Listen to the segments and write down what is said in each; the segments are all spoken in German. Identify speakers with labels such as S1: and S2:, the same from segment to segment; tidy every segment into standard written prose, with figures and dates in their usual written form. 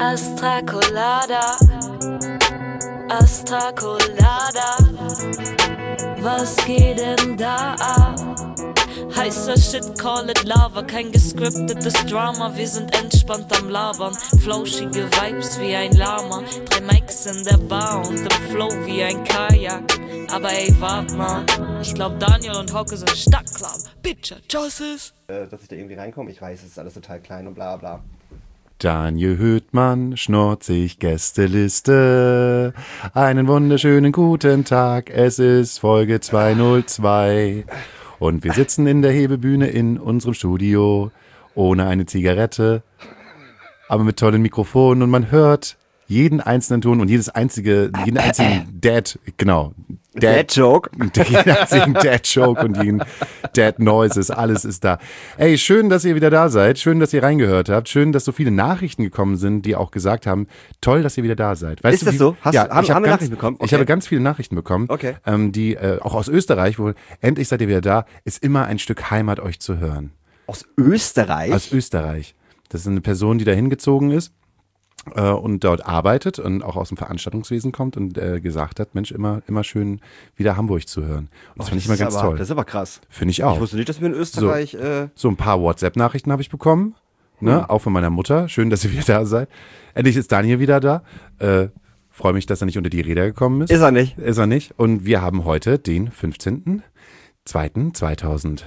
S1: Astra Colada, Astra Colada, was geht denn da ab? Heißer Shit, call it Lava, kein gescriptetes Drama, wir sind entspannt am Labern. Flauschige Vibes wie ein Lama, 3 Mics in der Bar und im Flow wie ein Kajak. Aber ey, wart mal, ich glaub Daniel und Hauke sind Stadtclub. Bitcher, Josses.
S2: Dass ich da irgendwie reinkomme, ich weiß, es ist alles total klein und bla bla.
S3: Daniel Hüttmann, schnorzig, Gästeliste. Einen wunderschönen guten Tag, es ist Folge 202. Und wir sitzen in der Hebebühne in unserem Studio, ohne eine Zigarette, aber mit tollen Mikrofonen und man hört jeden einzelnen Ton und jeden einzigen
S2: Dad-Joke.
S3: Jeden einzigen Dad-Joke und jeden Dad-Noises, alles ist da. Ey, schön, dass ihr wieder da seid, schön, dass ihr reingehört habt, schön, dass so viele Nachrichten gekommen sind, die auch gesagt haben, toll, dass ihr wieder da seid. Weißt
S2: ist das so? Haben wir Nachrichten bekommen? Okay.
S3: Ich habe ganz viele Nachrichten bekommen,
S2: okay.
S3: Die auch aus Österreich, wo endlich seid ihr wieder da, ist immer ein Stück Heimat euch zu hören.
S2: Aus Österreich?
S3: Aus Österreich. Das ist eine Person, die da hingezogen ist und dort arbeitet und auch aus dem Veranstaltungswesen kommt und gesagt hat, Mensch, immer schön wieder Hamburg zu hören. Und das fand ich immer ganz toll.
S2: Das ist aber krass.
S3: Finde ich auch.
S2: Ich wusste nicht, dass wir in Österreich...
S3: So ein paar WhatsApp-Nachrichten habe ich bekommen, ne? Auch von meiner Mutter. Schön, dass ihr wieder da seid. Endlich ist Daniel wieder da. Freue mich, dass er nicht unter die Räder gekommen ist.
S2: Ist er nicht.
S3: Ist er nicht. Und wir haben heute den 15.02.2024.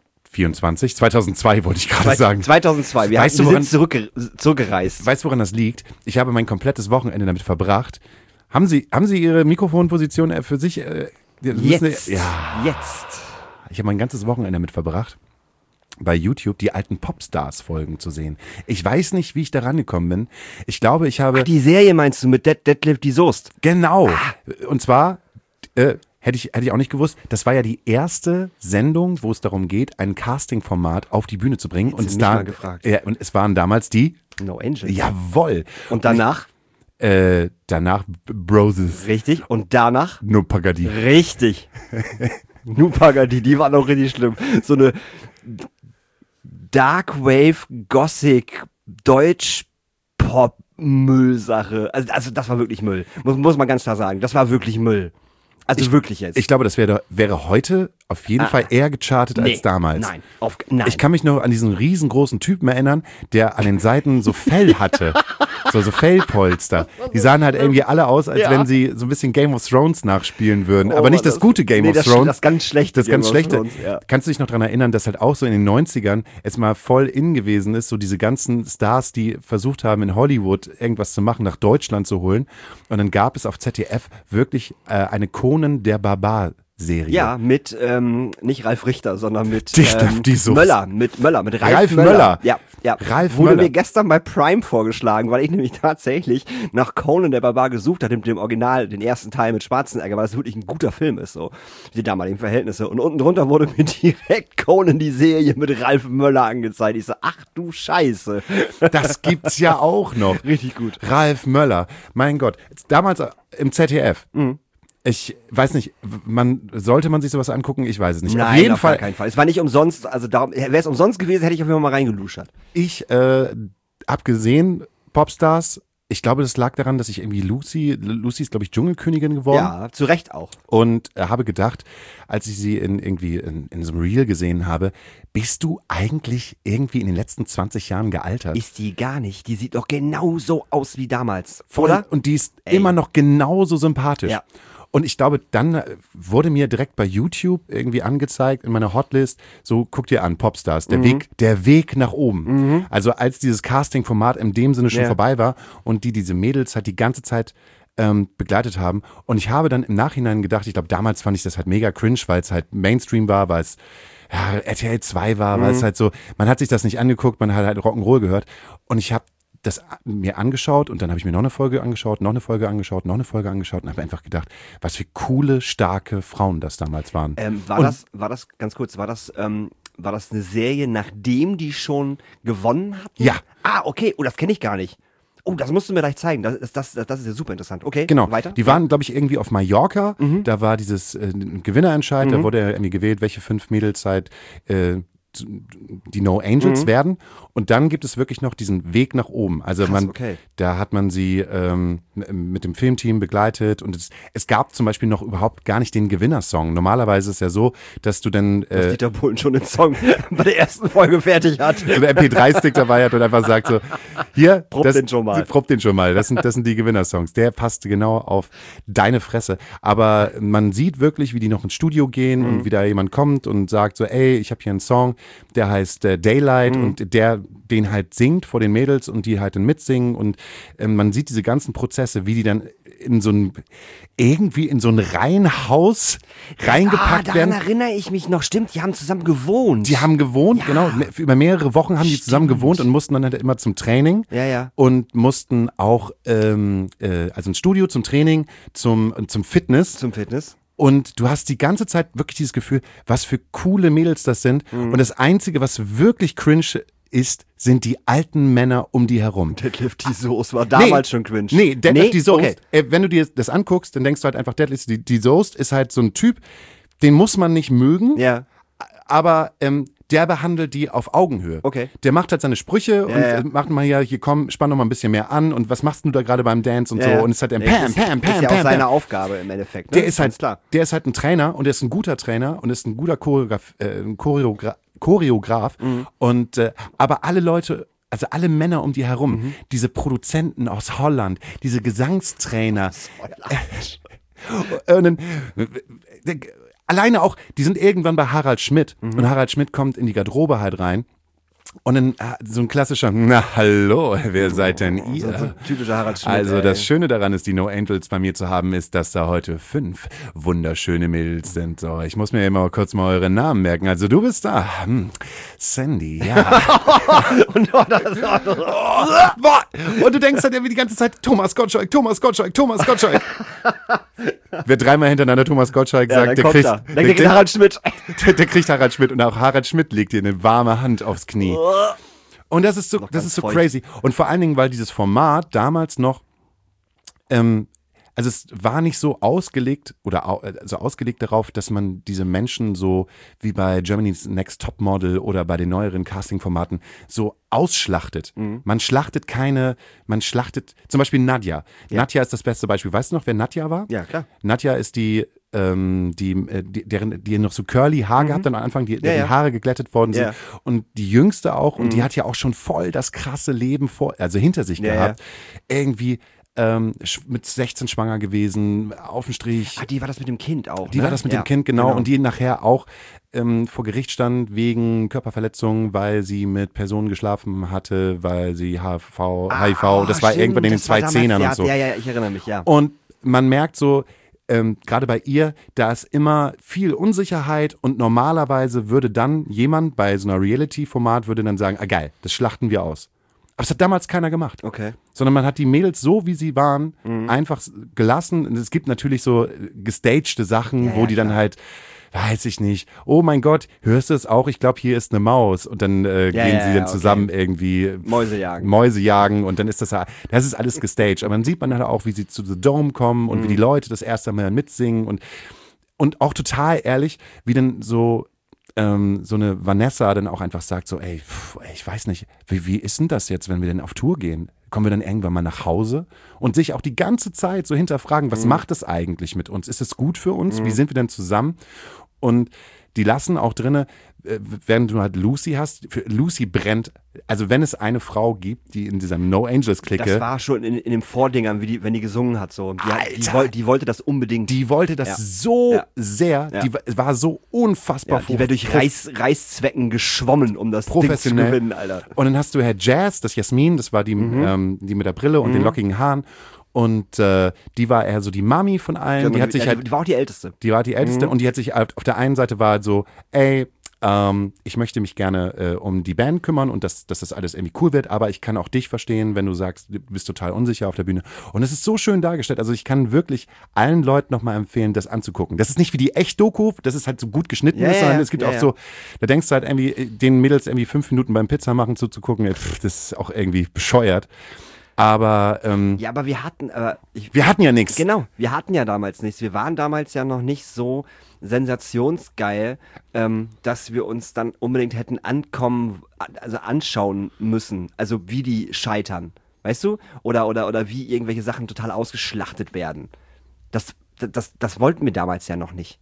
S3: 2002 wollte ich gerade sagen.
S2: 2002, wir sind zurückgereist.
S3: Weißt du, woran das liegt? Ich habe mein komplettes Wochenende damit verbracht. Haben Sie Ihre Mikrofonposition für sich?
S2: Jetzt.
S3: Ich habe mein ganzes Wochenende damit verbracht, bei YouTube die alten Popstars-Folgen zu sehen. Ich weiß nicht, wie ich da rangekommen bin. Ich glaube, ich habe...
S2: Ach, die Serie meinst du mit Deadlift die Soest?
S3: Genau. Und zwar... Hätte ich auch nicht gewusst. Das war ja die erste Sendung, wo es darum geht, ein Casting-Format auf die Bühne zu bringen. Und es waren damals die
S2: No Angels.
S3: Jawohl.
S2: Und danach?
S3: Danach Broses.
S2: Richtig. Und danach?
S3: No Pagadi.
S2: Richtig. No Pagadi, die waren auch richtig schlimm. So eine Dark Wave Gothic Deutsch Pop Müllsache. Also das war wirklich Müll. Muss man ganz klar sagen. Das war wirklich Müll. Also wirklich jetzt.
S3: Ich glaube, das wäre heute auf jeden Fall eher gechartet als damals.
S2: Nein.
S3: Ich kann mich noch an diesen riesengroßen Typen erinnern, der an den Seiten so Fell hatte. so Fellpolster. Die sahen halt irgendwie alle aus, als wenn sie so ein bisschen Game of Thrones nachspielen würden. Aber nicht das gute Game of Thrones.
S2: Das ganz schlechte.
S3: Das ganz schlechte. Kannst du dich noch daran erinnern, dass halt auch so in den 90ern es mal voll in gewesen ist, so diese ganzen Stars, die versucht haben, in Hollywood irgendwas zu machen, nach Deutschland zu holen. Und dann gab es auf ZDF wirklich eine Conan der Barbar-Serie.
S2: Ja, mit, nicht Ralf Richter, sondern mit
S3: Möller.
S2: Mit Ralf
S3: Möller.
S2: Ja.
S3: Ralf
S2: Wurde
S3: Möller.
S2: mir gestern bei Prime vorgeschlagen, weil ich nämlich tatsächlich nach Conan der Barbar gesucht hatte, mit dem Original, den ersten Teil mit Schwarzenegger, weil das wirklich ein guter Film ist, so, die damaligen Verhältnisse. Und unten drunter wurde mir direkt Conan die Serie mit Ralf Möller angezeigt. Ich so, ach du Scheiße.
S3: Das gibt's ja auch noch.
S2: Richtig gut.
S3: Ralf Möller. Mein Gott. Damals im ZDF.
S2: Mhm.
S3: Ich weiß nicht, sollte man sich sowas angucken? Ich weiß es nicht.
S2: Nein,
S3: auf jeden Fall.
S2: Gar keinen Fall. Es war nicht umsonst, also wäre es umsonst gewesen, hätte ich auf jeden Fall mal reingeluschert.
S3: Ich hab gesehen, Popstars, ich glaube, das lag daran, dass ich irgendwie Lucy ist, glaube ich, Dschungelkönigin geworden.
S2: Ja, zu Recht auch.
S3: Und habe gedacht, als ich sie in so einem Reel gesehen habe, bist du eigentlich irgendwie in den letzten 20 Jahren gealtert?
S2: Ist die gar nicht. Die sieht doch genauso aus wie damals.
S3: Oder? Und die ist immer noch genauso sympathisch. Ja. Und ich glaube, dann wurde mir direkt bei YouTube irgendwie angezeigt in meiner Hotlist, so guck dir an, Popstars, der Weg nach oben. Mhm. Also als dieses Casting-Format in dem Sinne schon vorbei war und diese Mädels halt die ganze Zeit begleitet haben. Und ich habe dann im Nachhinein gedacht, ich glaube, damals fand ich das halt mega cringe, weil es halt Mainstream war, weil es RTL 2 war, weil es halt so, man hat sich das nicht angeguckt, man hat halt Rock'n'Roll gehört. Und ich habe das mir angeschaut und dann habe ich mir noch eine Folge angeschaut, noch eine Folge angeschaut und habe einfach gedacht, was für coole, starke Frauen das damals waren.
S2: War das eine Serie, nachdem die schon gewonnen hatten?
S3: Ja.
S2: Ah, okay. Oh, das kenne ich gar nicht. Oh, das musst du mir gleich zeigen. Das ist ja super interessant. Okay,
S3: genau.
S2: Weiter.
S3: Die waren, glaube ich, irgendwie auf Mallorca. Da war dieses Gewinnerentscheid. Da wurde irgendwie gewählt, welche 5 Mädels halt die No Angels werden. Und dann gibt es wirklich noch diesen Weg nach oben. Also da hat man sie mit dem Filmteam begleitet und es gab zum Beispiel noch überhaupt gar nicht den Gewinnersong. Normalerweise ist es ja so, dass du dann
S2: dass Dieter Bohlen schon den Song bei der ersten Folge fertig hat.
S3: So einen MP3-Stick dabei hat und einfach sagt so, hier,
S2: prob den schon mal.
S3: Das sind die Gewinnersongs. Der passt genau auf deine Fresse. Aber man sieht wirklich, wie die noch ins Studio gehen und wie da jemand kommt und sagt so, ey, ich habe hier einen Song, der heißt Daylight und der den halt singt vor den Mädels und die halt dann mitsingen und man sieht diese ganzen Prozesse, wie die dann in so ein Reihenhaus reingepackt werden.
S2: Daran erinnere ich mich noch, stimmt, die haben zusammen gewohnt.
S3: Genau, über mehrere Wochen haben die zusammen gewohnt und mussten dann halt immer zum Training und mussten auch, also ins Studio zum Training, zum Fitness. Und du hast die ganze Zeit wirklich dieses Gefühl, was für coole Mädels das sind. Und das Einzige, was wirklich cringe ist, sind die alten Männer um die herum.
S2: Deadlift die Soest war damals schon cringe.
S3: Deadlift die Soest, wenn du dir das anguckst, dann denkst du halt einfach, Deadlift die Soest ist halt so ein Typ, den muss man nicht mögen, aber der behandelt die auf Augenhöhe.
S2: Okay.
S3: Der macht halt seine Sprüche und macht mal hier komm, spann doch mal ein bisschen mehr an und was machst du da gerade beim Dance und so. Und es ist halt
S2: Pam. Das ist ja auch seine Aufgabe im Endeffekt. Ne?
S3: Der ist halt ein Trainer und der ist ein guter Trainer und ist ein guter Choreograf. Und aber alle Leute, also alle Männer um die herum, diese Produzenten aus Holland, diese Gesangstrainer. Und dann, alleine auch, die sind irgendwann bei Harald Schmidt und Harald Schmidt kommt in die Garderobe halt rein und dann so ein klassischer, na hallo, wer seid denn ihr?
S2: So ein typischer Harald Schmidt.
S3: Also das Schöne daran ist, die No Angels bei mir zu haben, ist, dass da heute 5 wunderschöne Mädels sind. So, ich muss mir immer kurz mal eure Namen merken. Also du bist da, Sandy, ja. Und du denkst halt irgendwie die ganze Zeit, Thomas Gottschalk. Wer dreimal hintereinander Thomas Gottschalk sagt, der kriegt
S2: Harald Schmidt.
S3: Der kriegt Harald Schmidt und auch Harald Schmidt legt dir eine warme Hand aufs Knie. Und das ist so crazy. Und vor allen Dingen, weil dieses Format damals noch, also es war nicht so ausgelegt ausgelegt darauf, dass man diese Menschen so wie bei Germany's Next Topmodel oder bei den neueren Casting-Formaten so ausschlachtet. Man schlachtet zum Beispiel Nadja. Ja. Nadja ist das beste Beispiel. Weißt du noch, wer Nadja war?
S2: Ja, klar.
S3: Nadja ist die noch so curly Haar gehabt, dann am Anfang die Haare geglättet worden sind. Und die jüngste auch, und die hat ja auch schon voll das krasse Leben hinter sich gehabt. Irgendwie mit 16 schwanger gewesen, auf dem Strich.
S2: Die war das mit dem Kind auch.
S3: Die war das mit dem Kind, genau. Und die nachher auch vor Gericht stand wegen Körperverletzung, weil sie mit Personen geschlafen hatte, weil sie HIV, das war irgendwann in den 2010ern und so.
S2: Ja, ich erinnere mich, ja.
S3: Und man merkt so, gerade bei ihr, da ist immer viel Unsicherheit und normalerweise würde dann jemand bei so einer Reality-Format würde dann sagen, geil, das schlachten wir aus. Aber es hat damals keiner gemacht.
S2: Okay.
S3: Sondern man hat die Mädels so, wie sie waren, einfach gelassen. Und es gibt natürlich so gestagte Sachen, wo die dann halt, weiß ich nicht, oh mein Gott, hörst du es auch? Ich glaube, hier ist eine Maus. Und dann gehen sie dann zusammen irgendwie Mäuse jagen. Und dann ist das ist alles gestaged. Aber dann sieht man halt auch, wie sie zu The Dome kommen und wie die Leute das erste Mal mitsingen. Und auch total ehrlich, wie dann so eine Vanessa dann auch einfach sagt so, ey, ich weiß nicht, wie ist denn das jetzt, wenn wir denn auf Tour gehen? Kommen wir dann irgendwann mal nach Hause? Und sich auch die ganze Zeit so hinterfragen, was macht es eigentlich mit uns? Ist es gut für uns? Wie sind wir denn zusammen? Und die lassen auch drinne, während du halt Lucy hast, für Lucy brennt, also wenn es eine Frau gibt, die in dieser No Angels Clique.
S2: Das war schon in den Vordingern, wenn die gesungen hat, so. Die wollte das unbedingt.
S3: Die wollte das so sehr, die war so unfassbar
S2: die wäre durch Reißzwecken geschwommen, um das Ding zu gewinnen, Alter.
S3: Und dann hast du Herr Jazz, das Jasmin, das war die mit der Brille und den lockigen Haaren. Und die war eher so die Mami von allen.
S2: Die war auch die Älteste.
S3: Die war die Älteste und die hat sich auf der einen Seite war halt so, ey, ich möchte mich gerne um die Band kümmern und dass das alles irgendwie cool wird, aber ich kann auch dich verstehen, wenn du sagst, du bist total unsicher auf der Bühne. Und es ist so schön dargestellt. Also ich kann wirklich allen Leuten nochmal empfehlen, das anzugucken. Das ist nicht wie die Echt-Doku, das ist halt so gut geschnitten ist, sondern es gibt auch so, da denkst du halt irgendwie, den Mädels irgendwie 5 Minuten beim Pizza machen zuzugucken, das ist auch irgendwie bescheuert. Aber
S2: ja, aber wir hatten
S3: ja nichts.
S2: Genau, wir hatten ja damals nichts. Wir waren damals ja noch nicht so sensationsgeil, dass wir uns dann unbedingt hätten anschauen müssen. Also wie die scheitern, weißt du? Oder wie irgendwelche Sachen total ausgeschlachtet werden. Das wollten wir damals ja noch nicht.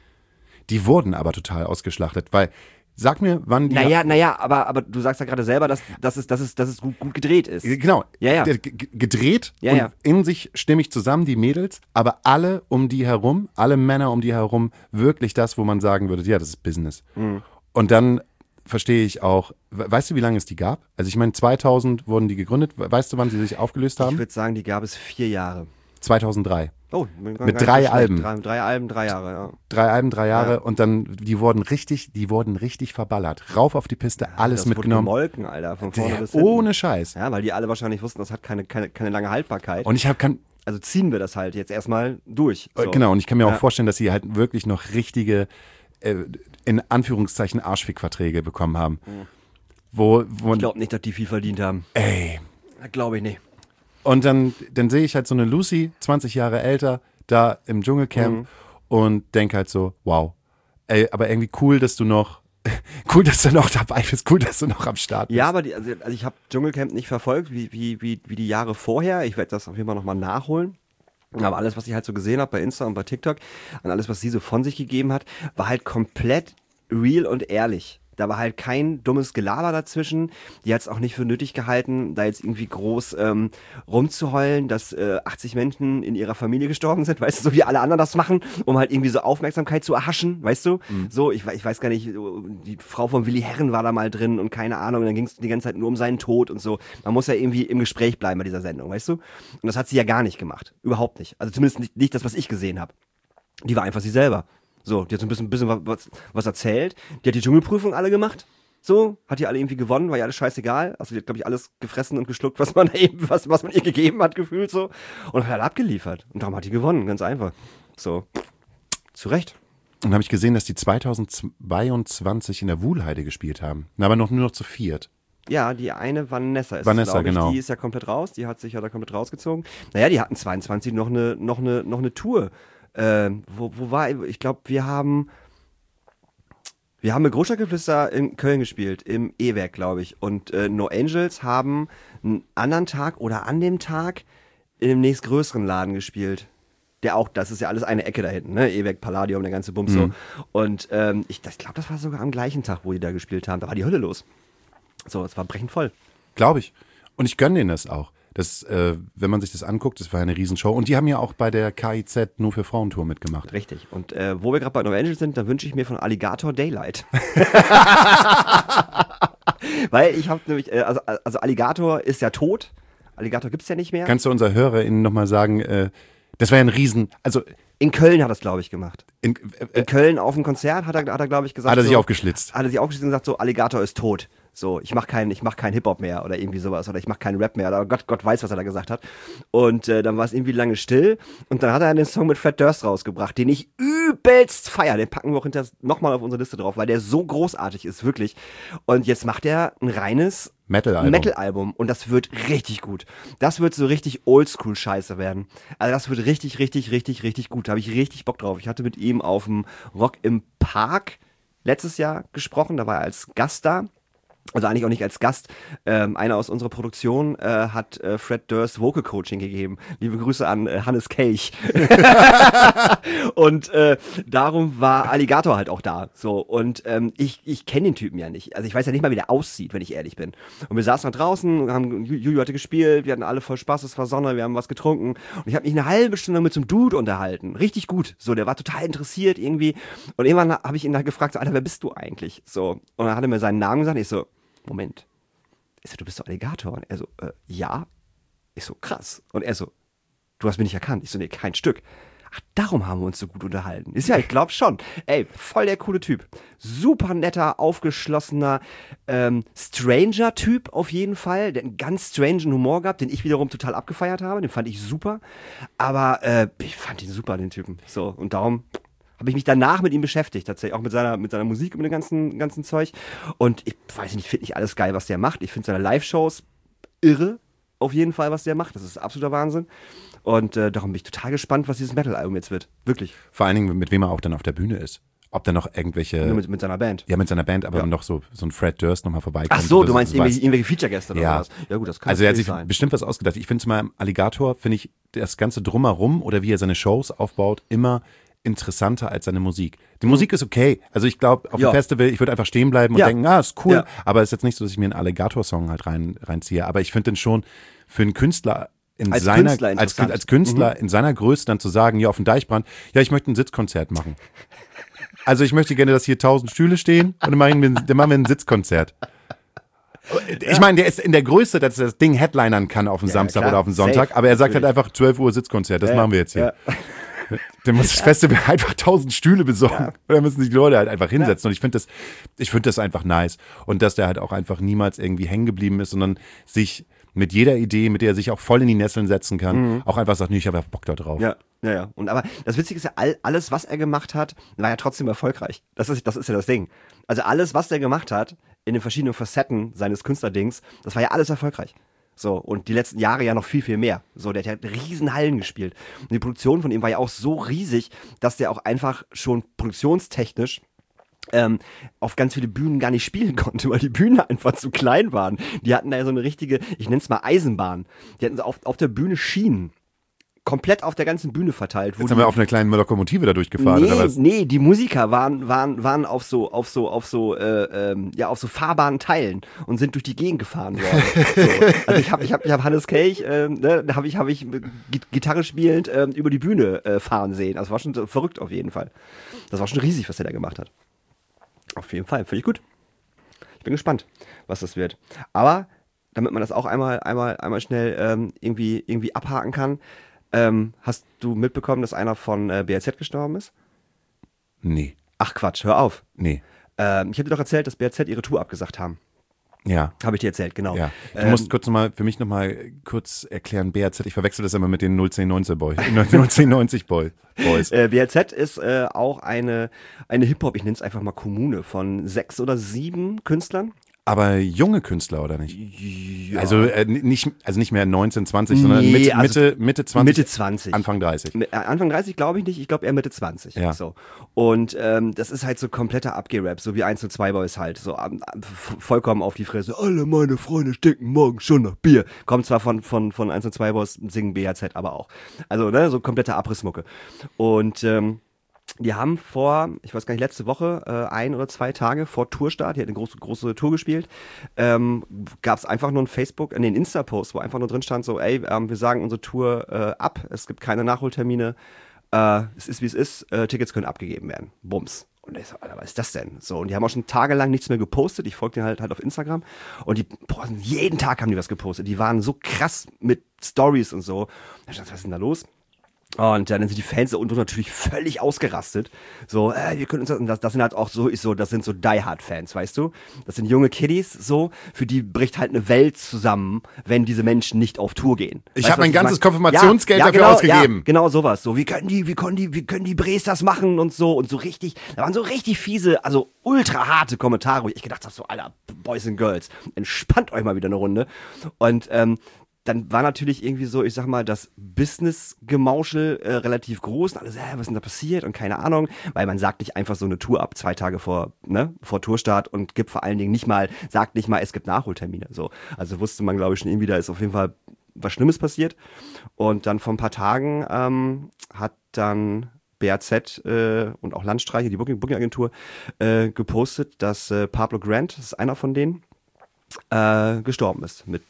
S3: Die wurden aber total ausgeschlachtet, weil, sag mir, wann die...
S2: Naja, aber du sagst ja gerade selber, dass es gut gedreht ist.
S3: Genau,
S2: ja.
S3: Gedreht
S2: ja,
S3: und
S2: ja.
S3: in sich stimmig zusammen, die Mädels, aber alle um die herum, alle Männer um die herum, wirklich das, wo man sagen würde, ja, das ist Business.
S2: Mhm.
S3: Und dann verstehe ich auch, weißt du, wie lange es die gab? Also ich meine, 2000 wurden die gegründet, weißt du, wann sie sich aufgelöst haben?
S2: Ich würde sagen, die gab es 4 Jahre.
S3: 2003.
S2: Oh,
S3: mit 3 Alben.
S2: 3 Alben, 3 Jahre, ja.
S3: 3 Alben, 3 Jahre
S2: Ja.
S3: und dann, die wurden richtig verballert. Rauf auf die Piste, alles
S2: das
S3: mitgenommen.
S2: Wurde gemolken, Alter, von vorne bis hinten.
S3: Ohne Scheiß.
S2: Ja, weil die alle wahrscheinlich wussten, das hat keine lange Haltbarkeit.
S3: Und ich habe
S2: also ziehen wir das halt jetzt erstmal durch. So.
S3: Genau, und ich kann mir auch vorstellen, dass sie halt wirklich noch richtige, in Anführungszeichen, Arschfick-Verträge bekommen haben. Wo
S2: Ich glaube nicht, dass die viel verdient haben.
S3: Ey.
S2: Glaube ich nicht.
S3: Und dann sehe ich halt so eine Lucy, 20 Jahre älter, da im Dschungelcamp und denke halt so, wow. Ey, aber irgendwie cool, dass du noch dabei bist, cool, dass du noch am Start bist.
S2: Ja, aber also ich habe Dschungelcamp nicht verfolgt, wie die Jahre vorher. Ich werde das auf jeden Fall nochmal nachholen. Aber alles, was ich halt so gesehen habe bei Insta und bei TikTok und alles, was sie so von sich gegeben hat, war halt komplett real und ehrlich. Da war halt kein dummes Gelaber dazwischen. Die hat es auch nicht für nötig gehalten, da jetzt irgendwie groß rumzuheulen, dass 80 Menschen in ihrer Familie gestorben sind, weißt du, so wie alle anderen das machen, um halt irgendwie so Aufmerksamkeit zu erhaschen, weißt du? So, ich weiß gar nicht, die Frau von Willi Herren war da mal drin und keine Ahnung, und dann ging es die ganze Zeit nur um seinen Tod und so. Man muss ja irgendwie im Gespräch bleiben bei dieser Sendung, weißt du? Und das hat sie ja gar nicht gemacht. Überhaupt nicht. Also zumindest nicht das, was ich gesehen habe. Die war einfach sie selber. So, die hat so ein bisschen was erzählt. Die hat die Dschungelprüfung alle gemacht. So, hat die alle irgendwie gewonnen, war ja alles scheißegal. Also die hat, glaube ich, alles gefressen und geschluckt, was man ihr gegeben hat, gefühlt so. Und hat halt abgeliefert. Und darum hat die gewonnen, ganz einfach. So, zu Recht.
S3: Und dann habe ich gesehen, dass die 2022 in der Wuhlheide gespielt haben. Aber nur noch zu 4.
S2: Ja, die eine Vanessa ist
S3: Vanessa,
S2: es,
S3: genau.
S2: Die ist ja komplett raus. Die hat sich ja da komplett rausgezogen. Naja, die hatten 22 noch eine Tour. Wo war, ich glaube, wir haben mit Großstadtgeflüster in Köln gespielt, im E-Werk, glaube ich. Und No Angels haben einen anderen Tag oder an dem Tag in dem nächstgrößeren Laden gespielt. Der auch, das ist ja alles eine Ecke da hinten, ne? E-Werk, Palladium, der ganze Bums so. Und ich glaube, das war sogar am gleichen Tag, wo die da gespielt haben. Da war die Hölle los. So, es war brechend voll.
S3: Glaube ich. Und ich gönne denen das auch. Das, wenn man sich das anguckt, das war eine Riesenshow. Und die haben ja auch bei der KIZ nur für Frauentour mitgemacht.
S2: Richtig. Und wo wir gerade bei No Angels sind, da wünsche ich mir von Alligator Daylight. Weil ich habe nämlich, also Alligator ist ja tot. Alligator gibt's ja nicht mehr.
S3: Kannst du unser HörerInnen nochmal sagen, das war ja ein Riesen, also...
S2: In Köln hat er es, glaube ich, gemacht. In Köln auf dem Konzert hat er glaube ich, gesagt.
S3: Hat er sich aufgeschlitzt.
S2: Hat er sich aufgeschlitzt und gesagt, so, Alligator ist tot. So, ich mach keinen Hip-Hop mehr oder irgendwie sowas oder ich mach keinen Rap mehr oder Gott weiß, was er da gesagt hat. Und dann war es irgendwie lange still und dann hat er den Song mit Fred Durst rausgebracht, den ich übelst feier. Den packen wir auch hinterher nochmal auf unsere Liste drauf, weil der so großartig ist, wirklich. Und jetzt macht er ein reines Metal-Album und das wird richtig gut. Das wird so richtig Oldschool-Scheiße werden. Also das wird richtig, richtig, richtig, richtig gut. Da habe ich richtig Bock drauf. Ich hatte mit ihm auf dem Rock im Park letztes Jahr gesprochen, da war er als Gast da. Also eigentlich auch nicht als Gast. Einer aus unserer Produktion hat Fred Durst Vocal Coaching gegeben. Liebe Grüße an Hannes Kelch. Und darum war Alligator halt auch da. So, und ich kenne den Typen ja nicht. Also ich weiß ja nicht mal, wie der aussieht, wenn ich ehrlich bin. Und wir saßen da draußen, Juju hatte gespielt, wir hatten alle voll Spaß, es war Sonne, wir haben was getrunken. Und ich habe mich eine halbe Stunde mit so einem Dude unterhalten. Richtig gut. So, der war total interessiert irgendwie. Und irgendwann habe ich ihn da gefragt, so, Alter, wer bist du eigentlich? So. Und dann hat er mir seinen Namen gesagt. Ich so, Moment. Ich so, du bist doch Alligator. Und er so, ja. Ich so, krass. Und er so, du hast mich nicht erkannt. Ich so, nee, kein Stück. Ach, darum haben wir uns so gut unterhalten. Ist ja, ich glaube schon. Ey, voll der coole Typ. Super netter, aufgeschlossener, Stranger-Typ auf jeden Fall. Der einen ganz strangen Humor gehabt, den ich wiederum total abgefeiert habe. Den fand ich super. Aber ich fand ihn super, den Typen. So, und darum habe ich mich danach mit ihm beschäftigt, tatsächlich, auch mit seiner Musik und mit dem ganzen Zeug. Und ich weiß nicht, ich finde nicht alles geil, was der macht. Ich finde seine Live-Shows irre auf jeden Fall, was der macht. Das ist absoluter Wahnsinn. Und darum bin ich total gespannt, was dieses Metal-Album jetzt wird. Wirklich.
S3: Vor allen Dingen, mit wem er auch dann auf der Bühne ist. Ob da noch irgendwelche...
S2: Nur mit seiner Band.
S3: Ja, mit seiner Band, aber noch so ein Fred Durst nochmal vorbeikommt.
S2: Ach so, du meinst irgendwelche Feature-Gäste oder was?
S3: Ja gut, das kann also er hat sich sein. Bestimmt was ausgedacht. Ich finde es mal im Alligator, finde ich das ganze Drumherum oder wie er seine Shows aufbaut, immer interessanter als seine Musik. Die Musik ist okay. Also ich glaube, auf dem Festival, ich würde einfach stehen bleiben und denken, ist cool. Ja. Aber es ist jetzt nicht so, dass ich mir einen Alligator-Song halt reinziehe. Aber ich finde den schon für einen Künstler als Künstler in seiner Größe dann zu sagen, ja, auf dem Deichbrand, ja, ich möchte ein Sitzkonzert machen. Also ich möchte gerne, dass hier 1000 Stühle stehen und dann machen wir ein Sitzkonzert. Ich meine, der ist in der Größe, dass er das Ding headlinern kann auf dem Samstag oder auf dem Sonntag, aber er sagt halt einfach 12 Uhr Sitzkonzert, das machen wir jetzt hier. Ja. Dann muss das Festival einfach 1000 Stühle besorgen. Ja. Und dann müssen sich die Leute halt einfach hinsetzen. Und ich finde das einfach nice. Und dass der halt auch einfach niemals irgendwie hängen geblieben ist, sondern sich mit jeder Idee, mit der er sich auch voll in die Nesseln setzen kann, auch einfach sagt, nee, ich habe Bock da drauf.
S2: Ja. Und aber das Witzige ist ja, alles, was er gemacht hat, war ja trotzdem erfolgreich. Das ist ja das Ding. Also alles, was er gemacht hat, in den verschiedenen Facetten seines Künstlerdings, das war ja alles erfolgreich. So, und die letzten Jahre ja noch viel, viel mehr. So, der hat riesen Hallen gespielt. Und die Produktion von ihm war ja auch so riesig, dass der auch einfach schon produktionstechnisch auf ganz viele Bühnen gar nicht spielen konnte, weil die Bühnen einfach zu klein waren. Die hatten da ja so eine richtige, ich nenne es mal Eisenbahn. Die hatten so auf der Bühne Schienen. Komplett auf der ganzen Bühne verteilt.
S3: Jetzt haben wir auf einer kleinen Lokomotive da durchgefahren, oder was?
S2: Nee, die Musiker waren auf so fahrbaren Teilen und sind durch die Gegend gefahren worden. So. Also ich hab Hannes Kelch, da habe ich Gitarre spielend über die Bühne fahren sehen. Das war schon verrückt auf jeden Fall. Das war schon riesig, was der da gemacht hat. Auf jeden Fall, völlig gut. Ich bin gespannt, was das wird. Aber damit man das auch einmal schnell irgendwie abhaken kann, hast du mitbekommen, dass einer von BRZ gestorben ist?
S3: Nee.
S2: Ach Quatsch, hör auf.
S3: Nee.
S2: Ich habe dir doch erzählt, dass BRZ ihre Tour abgesagt haben.
S3: Ja.
S2: Habe ich dir erzählt, genau.
S3: Ja. Du musst für mich nochmal kurz erklären, BRZ, ich verwechsel das immer mit den 01090 Boys.
S2: BRZ ist auch eine Hip-Hop, ich nenne es einfach mal Kommune, von 6 oder 7 Künstlern.
S3: Aber junge Künstler, oder nicht?
S2: Ja.
S3: Also nicht mehr 19, 20, sondern Mitte 20.
S2: Mitte 20.
S3: Anfang 30.
S2: Anfang 30 glaube ich nicht, ich glaube eher Mitte 20.
S3: Ja.
S2: So. Und das ist halt so kompletter Abgerap, so wie 1 und 2 Boys halt. So vollkommen auf die Fresse. Alle meine Freunde stinken morgen schon nach Bier. Kommt zwar von 1 und 2 Boys, singen BHZ aber auch. Also so kompletter Abrissmucke. Und die haben vor, ich weiß gar nicht, letzte Woche, 1 oder 2 Tage vor Tourstart, die hat eine große Tour gespielt, gab es einfach nur einen Insta-Post, wo einfach nur drin stand so, ey, wir sagen unsere Tour ab, es gibt keine Nachholtermine, es ist wie es ist, Tickets können abgegeben werden. Bums. Und ich so, Alter, was ist das denn? So, und die haben auch schon tagelang nichts mehr gepostet, ich folge denen halt auf Instagram und jeden Tag haben die was gepostet, die waren so krass mit Stories und so. Da stand, was ist denn da los? Und dann sind die Fans unten natürlich völlig ausgerastet. So, wir können uns das sind halt auch das sind so Die-Hard-Fans, weißt du? Das sind junge Kiddies, so, für die bricht halt eine Welt zusammen, wenn diese Menschen nicht auf Tour gehen.
S3: Ich habe mein ganzes Konfirmationsgeld dafür ausgegeben.
S2: Ja, genau sowas. So, wie können die Bres das machen und so richtig, da waren so richtig fiese, also ultra harte Kommentare, wo ich gedacht habe, so, Alter, Boys and Girls, entspannt euch mal wieder eine Runde. Und dann war natürlich irgendwie so, ich sag mal, das Business-Gemauschel relativ groß. Und alles, was ist denn da passiert? Und keine Ahnung, weil man sagt nicht einfach so eine Tour ab 2 Tage vor Tourstart und gibt vor allen Dingen sagt nicht mal, es gibt Nachholtermine. So. Also wusste man, glaube ich, schon irgendwie, da ist auf jeden Fall was Schlimmes passiert. Und dann vor ein paar Tagen hat dann BAZ und auch Landstreiche, die Booking-Agentur, gepostet, dass Pablo Grant, das ist einer von denen, gestorben ist mit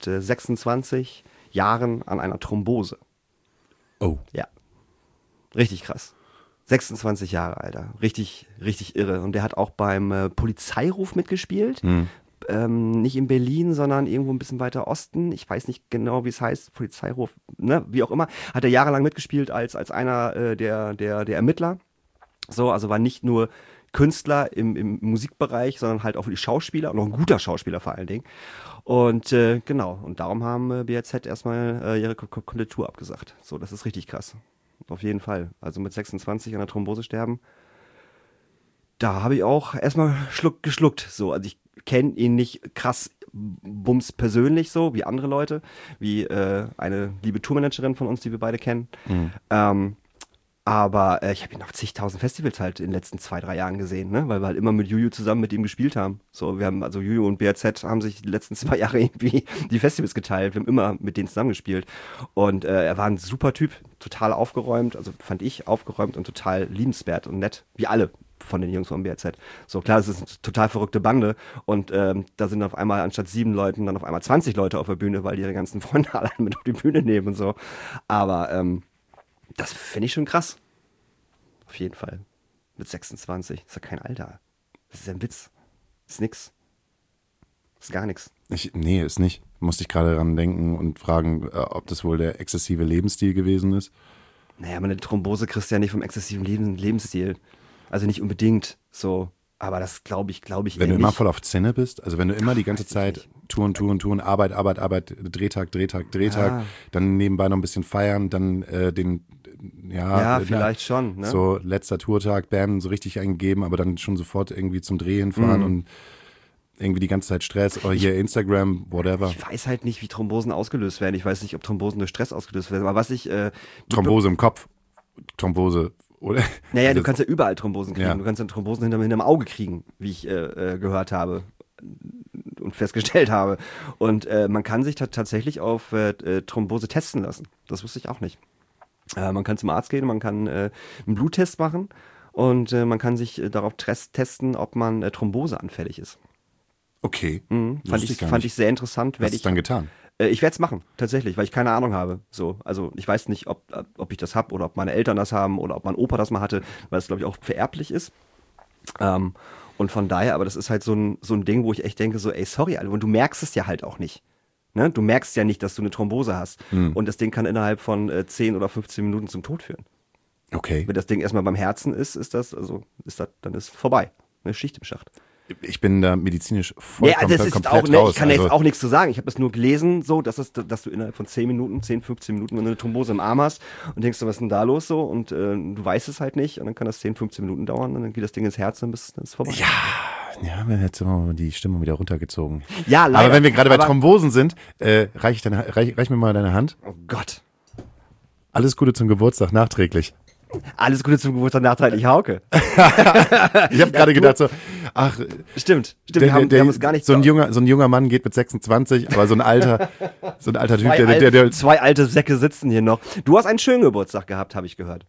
S2: 26 Jahren an einer Thrombose.
S3: Oh.
S2: Ja. Richtig krass. 26 Jahre, Alter. Richtig, richtig irre. Und der hat auch beim Polizeiruf mitgespielt. Nicht in Berlin, sondern irgendwo ein bisschen weiter Osten. Ich weiß nicht genau, wie es heißt. Polizeiruf, ne? Wie auch immer. Hat er jahrelang mitgespielt als einer der Ermittler. So, also war nicht nur Künstler im Musikbereich, sondern halt auch die Schauspieler und auch ein guter Schauspieler vor allen Dingen. Und genau, und darum haben BRZ erstmal ihre komplette Tour abgesagt. So, das ist richtig krass. Auf jeden Fall. Also mit 26 an der Thrombose sterben. Da habe ich auch erstmal geschluckt. So, also ich kenne ihn nicht krass bums persönlich so, wie andere Leute, wie eine liebe Tourmanagerin von uns, die wir beide kennen. Aber ich habe ihn auf zigtausend Festivals halt in den letzten 2-3 Jahren gesehen, ne? Weil wir halt immer mit Juju zusammen mit ihm gespielt haben. So, also Juju und BRZ haben sich die letzten 2 Jahre irgendwie die Festivals geteilt. Wir haben immer mit denen zusammen gespielt. Und er war ein super Typ, total aufgeräumt, also fand ich aufgeräumt und total liebenswert und nett, wie alle von den Jungs vom BRZ. So, klar, es ist eine total verrückte Bande und da sind auf einmal anstatt 7 Leuten dann auf einmal 20 Leute auf der Bühne, weil die ihre ganzen Freunde alle mit auf die Bühne nehmen und so. Aber das finde ich schon krass. Auf jeden Fall. Mit 26. Ist ja kein Alter. Das ist ja ein Witz. Das ist nix. Das ist gar nichts.
S3: Nee, ist nicht. Musste ich gerade dran denken und fragen, ob das wohl der exzessive Lebensstil gewesen ist.
S2: Naja, aber eine Thrombose kriegst du ja nicht vom exzessiven Lebensstil. Also nicht unbedingt so. Aber das glaube ich
S3: Wenn du immer voll auf Zinne bist, also wenn du immer die ganze Zeit Touren, Arbeit, Drehtag, dann nebenbei noch ein bisschen feiern, dann
S2: vielleicht schon. Ne?
S3: So letzter Tourtag, bam, so richtig eingegeben, aber dann schon sofort irgendwie zum Dreh hinfahren und irgendwie die ganze Zeit Stress oder hier Instagram, whatever.
S2: Ich weiß halt nicht, wie Thrombosen ausgelöst werden. Ich weiß nicht, ob Thrombosen durch Stress ausgelöst werden. Aber was ich...
S3: Thrombose im Kopf, Thrombose... Oder?
S2: Naja, also, du kannst ja überall Thrombosen kriegen.
S3: Ja.
S2: Du kannst ja Thrombosen hinterm Auge kriegen, wie ich gehört habe und festgestellt habe. Und man kann sich tatsächlich auf Thrombose testen lassen. Das wusste ich auch nicht. Man kann zum Arzt gehen, man kann einen Bluttest machen und man kann sich darauf testen, ob man Thrombose anfällig ist.
S3: Okay.
S2: Fand ich sehr interessant.
S3: Was hast du dann getan?
S2: Ich werde es machen, tatsächlich, weil ich keine Ahnung habe. So, also ich weiß nicht, ob ich das habe oder ob meine Eltern das haben oder ob mein Opa das mal hatte, weil es, glaube ich, auch vererblich ist. Und von daher, aber das ist halt so ein Ding, wo ich echt denke, so, ey, sorry, Alter, und du merkst es ja halt auch nicht. Ne? Du merkst ja nicht, dass du eine Thrombose hast. Und das Ding kann innerhalb von 10 oder 15 Minuten zum Tod führen.
S3: Okay.
S2: Wenn das Ding erstmal beim Herzen dann ist vorbei. Eine Schicht im Schacht.
S3: Ich bin da medizinisch vollkommen komplett
S2: raus. Ich kann
S3: also,
S2: jetzt auch nichts zu sagen. Ich habe das nur gelesen, so, dass du innerhalb von 10, 15 Minuten, wenn du eine Thrombose im Arm hast und denkst, was ist denn da los so? Und du weißt es halt nicht und dann kann das 10, 15 Minuten dauern und dann geht das Ding ins Herz und dann ist es vorbei.
S3: Ja, wir haben jetzt immer die Stimmung wieder runtergezogen.
S2: Ja, leider.
S3: Aber wenn wir gerade bei Thrombosen sind, reich mir mal deine Hand.
S2: Oh Gott.
S3: Alles Gute zum Geburtstag nachträglich.
S2: Alles Gute zum Geburtstag nachträglich, Hauke.
S3: Ich habe gerade gedacht so, ach,
S2: stimmt, wir haben es gar nicht
S3: so ein junger Mann geht mit 26, aber so ein alter Typ,
S2: zwei alte Säcke sitzen hier noch. Du hast einen schönen Geburtstag gehabt, habe ich gehört.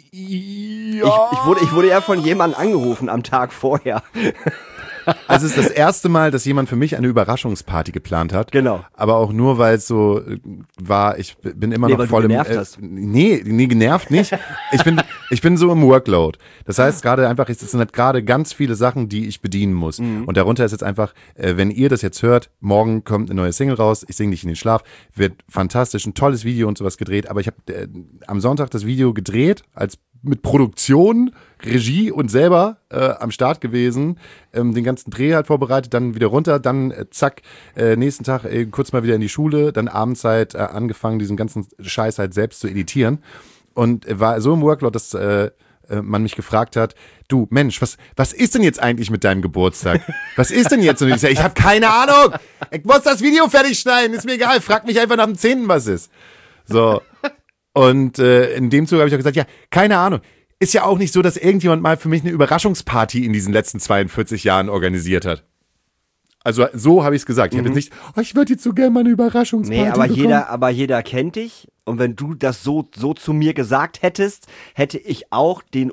S3: Ja.
S2: Ich wurde ja von jemandem angerufen am Tag vorher.
S3: Also es ist das erste Mal, dass jemand für mich eine Überraschungsparty geplant hat.
S2: Genau.
S3: Aber auch nur, weil es so war, ich bin immer noch voll im... Nee, genervt nicht. Ich bin so im Workload. Das heißt gerade einfach, es sind halt gerade ganz viele Sachen, die ich bedienen muss. Und darunter ist jetzt einfach, wenn ihr das jetzt hört, morgen kommt eine neue Single raus, ich singe dich in den Schlaf, wird fantastisch, ein tolles Video und sowas gedreht. Aber ich habe am Sonntag das Video gedreht, mit Produktion, Regie und selber am Start gewesen, den ganzen Dreh halt vorbereitet, dann wieder runter, dann zack, nächsten Tag kurz mal wieder in die Schule, dann abends halt angefangen, diesen ganzen Scheiß halt selbst zu editieren und war so im Workload, dass man mich gefragt hat, du Mensch, was ist denn jetzt eigentlich mit deinem Geburtstag? Was ist denn jetzt? Und ich sage, ich habe keine Ahnung, ich muss das Video fertig schneiden, ist mir egal, frag mich einfach nach dem 10., was ist. So. Und in dem Zuge habe ich auch gesagt, ja, keine Ahnung. Ist ja auch nicht so, dass irgendjemand mal für mich eine Überraschungsparty in diesen letzten 42 Jahren organisiert hat. Also so habe ich es gesagt. Ich habe jetzt nicht, ich würde jetzt so gerne mal eine Überraschungsparty bekommen.
S2: Aber jeder kennt dich. Und wenn du das so zu mir gesagt hättest, hätte ich auch den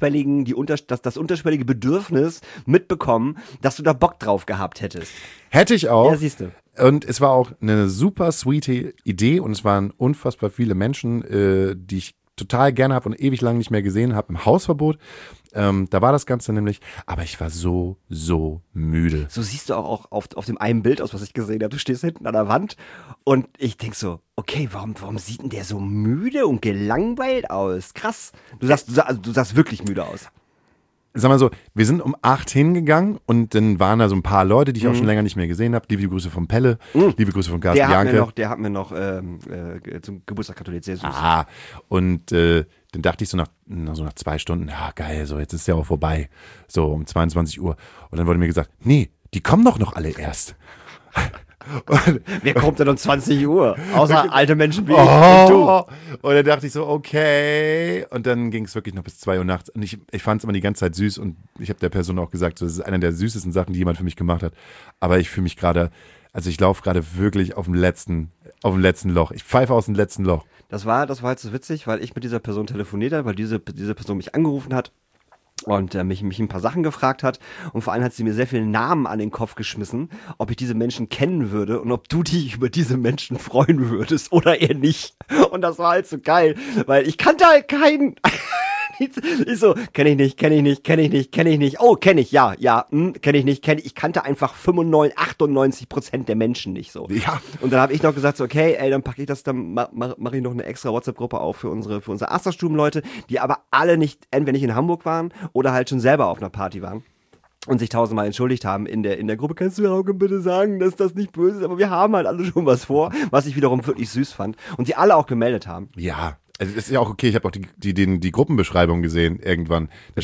S2: das unterschwellige Bedürfnis mitbekommen, dass du da Bock drauf gehabt hättest.
S3: Hätte ich auch.
S2: Ja, siehst du.
S3: Und es war auch eine super sweete Idee und es waren unfassbar viele Menschen, die ich total gerne habe und ewig lang nicht mehr gesehen habe im Hausverbot. Da war das Ganze nämlich, aber ich war so müde.
S2: So siehst du auch auf dem einen Bild aus, was ich gesehen habe. Du stehst hinten an der Wand und ich denk so, okay, warum sieht denn der so müde und gelangweilt aus? Krass. Du sahst wirklich müde aus.
S3: Sag mal so, wir sind um 8 hingegangen und dann waren da so ein paar Leute, die ich auch schon länger nicht mehr gesehen habe. Liebe Grüße von Pelle, liebe Grüße von Carsten Janke.
S2: Der hat mir noch zum Geburtstag gratuliert, sehr süß.
S3: Und dann dachte ich so nach 2 Stunden, ja geil, so jetzt ist ja auch vorbei, so um 22 Uhr. Und dann wurde mir gesagt, nee, die kommen doch noch alle erst.
S2: Wer kommt denn um 20 Uhr? Außer alte Menschen wie ich und du.
S3: Und dann dachte ich so, okay. Und dann ging es wirklich noch bis 2 Uhr nachts. Und ich fand es immer die ganze Zeit süß. Und ich habe der Person auch gesagt, so, das ist eine der süßesten Sachen, die jemand für mich gemacht hat. Aber ich fühle mich gerade, also ich laufe gerade wirklich auf dem letzten Loch. Ich pfeife aus dem letzten Loch.
S2: Das war halt so witzig, weil ich mit dieser Person telefoniert habe, weil diese Person mich angerufen hat. Und mich ein paar Sachen gefragt hat und vor allem hat sie mir sehr viele Namen an den Kopf geschmissen, ob ich diese Menschen kennen würde und ob du dich über diese Menschen freuen würdest oder eher nicht. Und das war halt so geil, weil ich kannte halt keinen. Ich so, kenn ich nicht. Oh, kenn ich, ja, kenn ich nicht. Ich kannte einfach 98% der Menschen nicht so.
S3: Ja.
S2: Und dann habe ich noch gesagt, so, okay, dann packe ich das, dann mache ich noch eine extra WhatsApp-Gruppe auf für unsere Asterstuben-Leute, die aber alle entweder nicht in Hamburg waren oder halt schon selber auf einer Party waren. Und sich 1000-mal entschuldigt haben in der Gruppe. Kannst du Hauke bitte sagen, dass das nicht böse ist? Aber wir haben halt alle schon was vor, was ich wiederum wirklich süß fand. Und die alle auch gemeldet haben.
S3: Ja. Also das ist ja auch okay, ich habe auch die Gruppenbeschreibung gesehen irgendwann.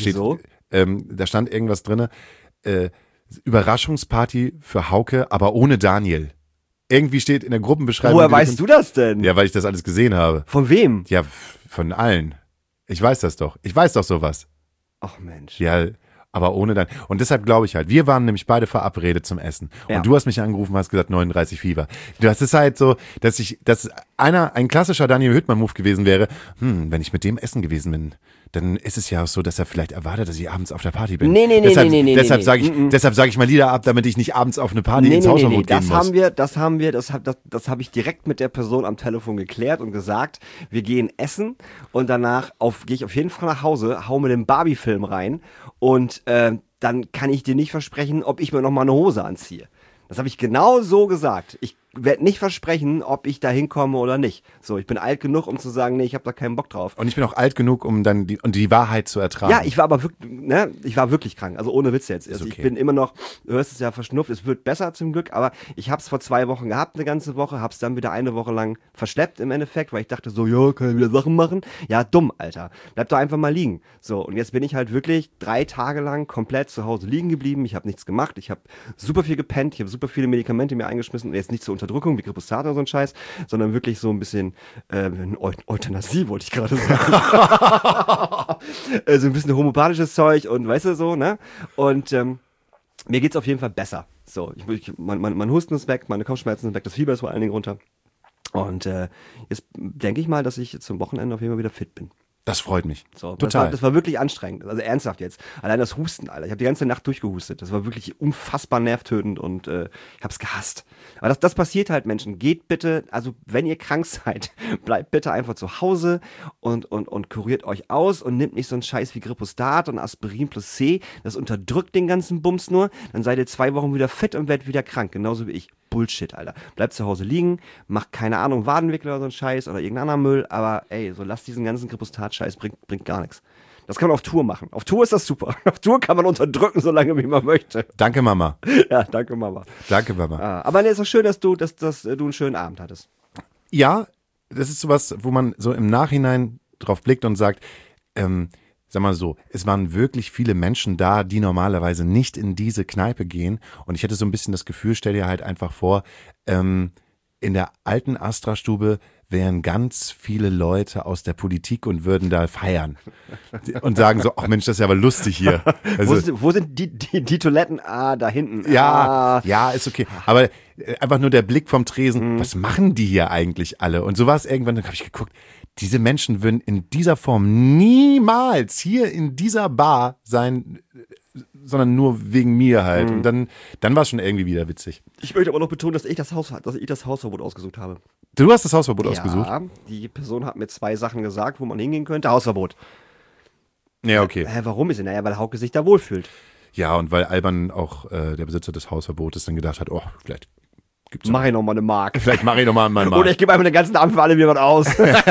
S3: Da stand irgendwas drin, Überraschungsparty für Hauke, aber ohne Daniel. Irgendwie steht in der Gruppenbeschreibung.
S2: Woher weißt du das denn?
S3: Ja, weil ich das alles gesehen habe.
S2: Von wem?
S3: Ja, von allen. Ich weiß das doch. Ich weiß doch sowas.
S2: Ach Mensch.
S3: Ja, aber ohne dann. Und deshalb glaube ich halt, wir waren nämlich beide verabredet zum Essen.
S2: Ja.
S3: Und du hast mich angerufen und hast gesagt 39 Fieber. Das ist halt so, dass ein klassischer Daniel Hüttmann-Move gewesen wäre, wenn ich mit dem essen gewesen bin, dann ist es ja auch so, dass er vielleicht erwartet, dass ich abends auf der Party bin.
S2: Nee.
S3: Deshalb sage ich mal Lieder ab, damit ich nicht abends auf eine Party ins Hausverbot gehen muss.
S2: Das habe ich direkt mit der Person am Telefon geklärt und gesagt, wir gehen essen und danach gehe ich auf jeden Fall nach Hause, hau mir den Barbie-Film rein und dann kann ich dir nicht versprechen, ob ich mir noch mal eine Hose anziehe. Das habe ich genau so gesagt. Ich werde nicht versprechen, ob ich da hinkomme oder nicht. So, ich bin alt genug, um zu sagen, nee, ich habe da keinen Bock drauf.
S3: Und ich bin auch alt genug, um dann die Wahrheit zu ertragen.
S2: Ja, ich war wirklich krank. Also ohne Witz jetzt. Also
S3: okay.
S2: Ich bin immer noch, du hörst es ja verschnupft, es wird besser zum Glück, aber ich habe es vor 2 Wochen gehabt, eine ganze Woche, habe es dann wieder eine Woche lang verschleppt im Endeffekt, weil ich dachte so, ja, kann ich wieder Sachen machen? Ja, dumm, Alter. Bleib doch einfach mal liegen. So, und jetzt bin ich halt wirklich 3 Tage lang komplett zu Hause liegen geblieben. Ich habe nichts gemacht. Ich habe super viel gepennt. Ich habe super viele Medikamente mir eingeschmissen. Und jetzt nicht zur Unterdrückung wie Gripostat oder so ein Scheiß, sondern wirklich so ein bisschen Euthanasie, wollte ich gerade sagen. So ein bisschen homöopathisches Zeug und weißt du so, ne? Und mir geht's auf jeden Fall besser. So, mein Husten ist weg, meine Kopfschmerzen sind weg, das Fieber ist vor allen Dingen runter. Und jetzt denke ich mal, dass ich zum Wochenende auf jeden Fall wieder fit bin.
S3: Das freut mich.
S2: So,
S3: total.
S2: Das war wirklich anstrengend. Also ernsthaft jetzt. Allein das Husten, Alter. Ich habe die ganze Nacht durchgehustet. Das war wirklich unfassbar nervtötend und ich habe es gehasst. Aber das passiert halt, Menschen. Geht bitte, also wenn ihr krank seid, bleibt bitte einfach zu Hause und kuriert euch aus und nehmt nicht so einen Scheiß wie Gripostat und Aspirin plus C. Das unterdrückt den ganzen Bums nur. Dann seid ihr 2 Wochen wieder fit und werdet wieder krank. Genauso wie ich. Bullshit, Alter. Bleibt zu Hause liegen, macht keine Ahnung, Wadenwickel oder so ein Scheiß oder irgendein anderer Müll, aber ey, so lasst diesen ganzen Gripostat-Scheiß, bringt gar nichts. Das kann man auf Tour machen. Auf Tour ist das super. Auf Tour kann man unterdrücken, solange wie man möchte.
S3: Danke, Mama.
S2: Ja, danke, Mama.
S3: Danke, Mama.
S2: Aber nee, ist doch schön, dass du einen schönen Abend hattest.
S3: Ja, das ist sowas, wo man so im Nachhinein drauf blickt und sagt, sag mal so, es waren wirklich viele Menschen da, die normalerweise nicht in diese Kneipe gehen. Und ich hätte so ein bisschen das Gefühl, stell dir halt einfach vor, in der alten Astra-Stube wären ganz viele Leute aus der Politik und würden da feiern. Und sagen so, ach Mensch, das ist ja aber lustig hier. Also,
S2: wo sind die Toiletten? Da hinten.
S3: Ja, ist okay. Aber einfach nur der Blick vom Tresen, was machen die hier eigentlich alle? Und so war es irgendwann, dann habe ich geguckt, diese Menschen würden in dieser Form niemals hier in dieser Bar sein, sondern nur wegen mir halt. Und dann war es schon irgendwie wieder witzig.
S2: Ich möchte aber noch betonen, dass ich das Hausverbot ausgesucht habe.
S3: Du hast das Hausverbot ausgesucht?
S2: Ja, die Person hat mir 2 Sachen gesagt, wo man hingehen könnte. Hausverbot.
S3: Ja, okay.
S2: Warum ist es? Naja, weil Hauke sich da wohlfühlt.
S3: Ja, und weil Alban auch der Besitzer des Hausverbotes dann gedacht hat, oh, vielleicht gibt's
S2: mach ich noch mal eine Mark.
S3: Vielleicht mache ich noch mal meinen Mark.
S2: Oder ich gebe einfach den ganzen Abend für alle wieder was aus.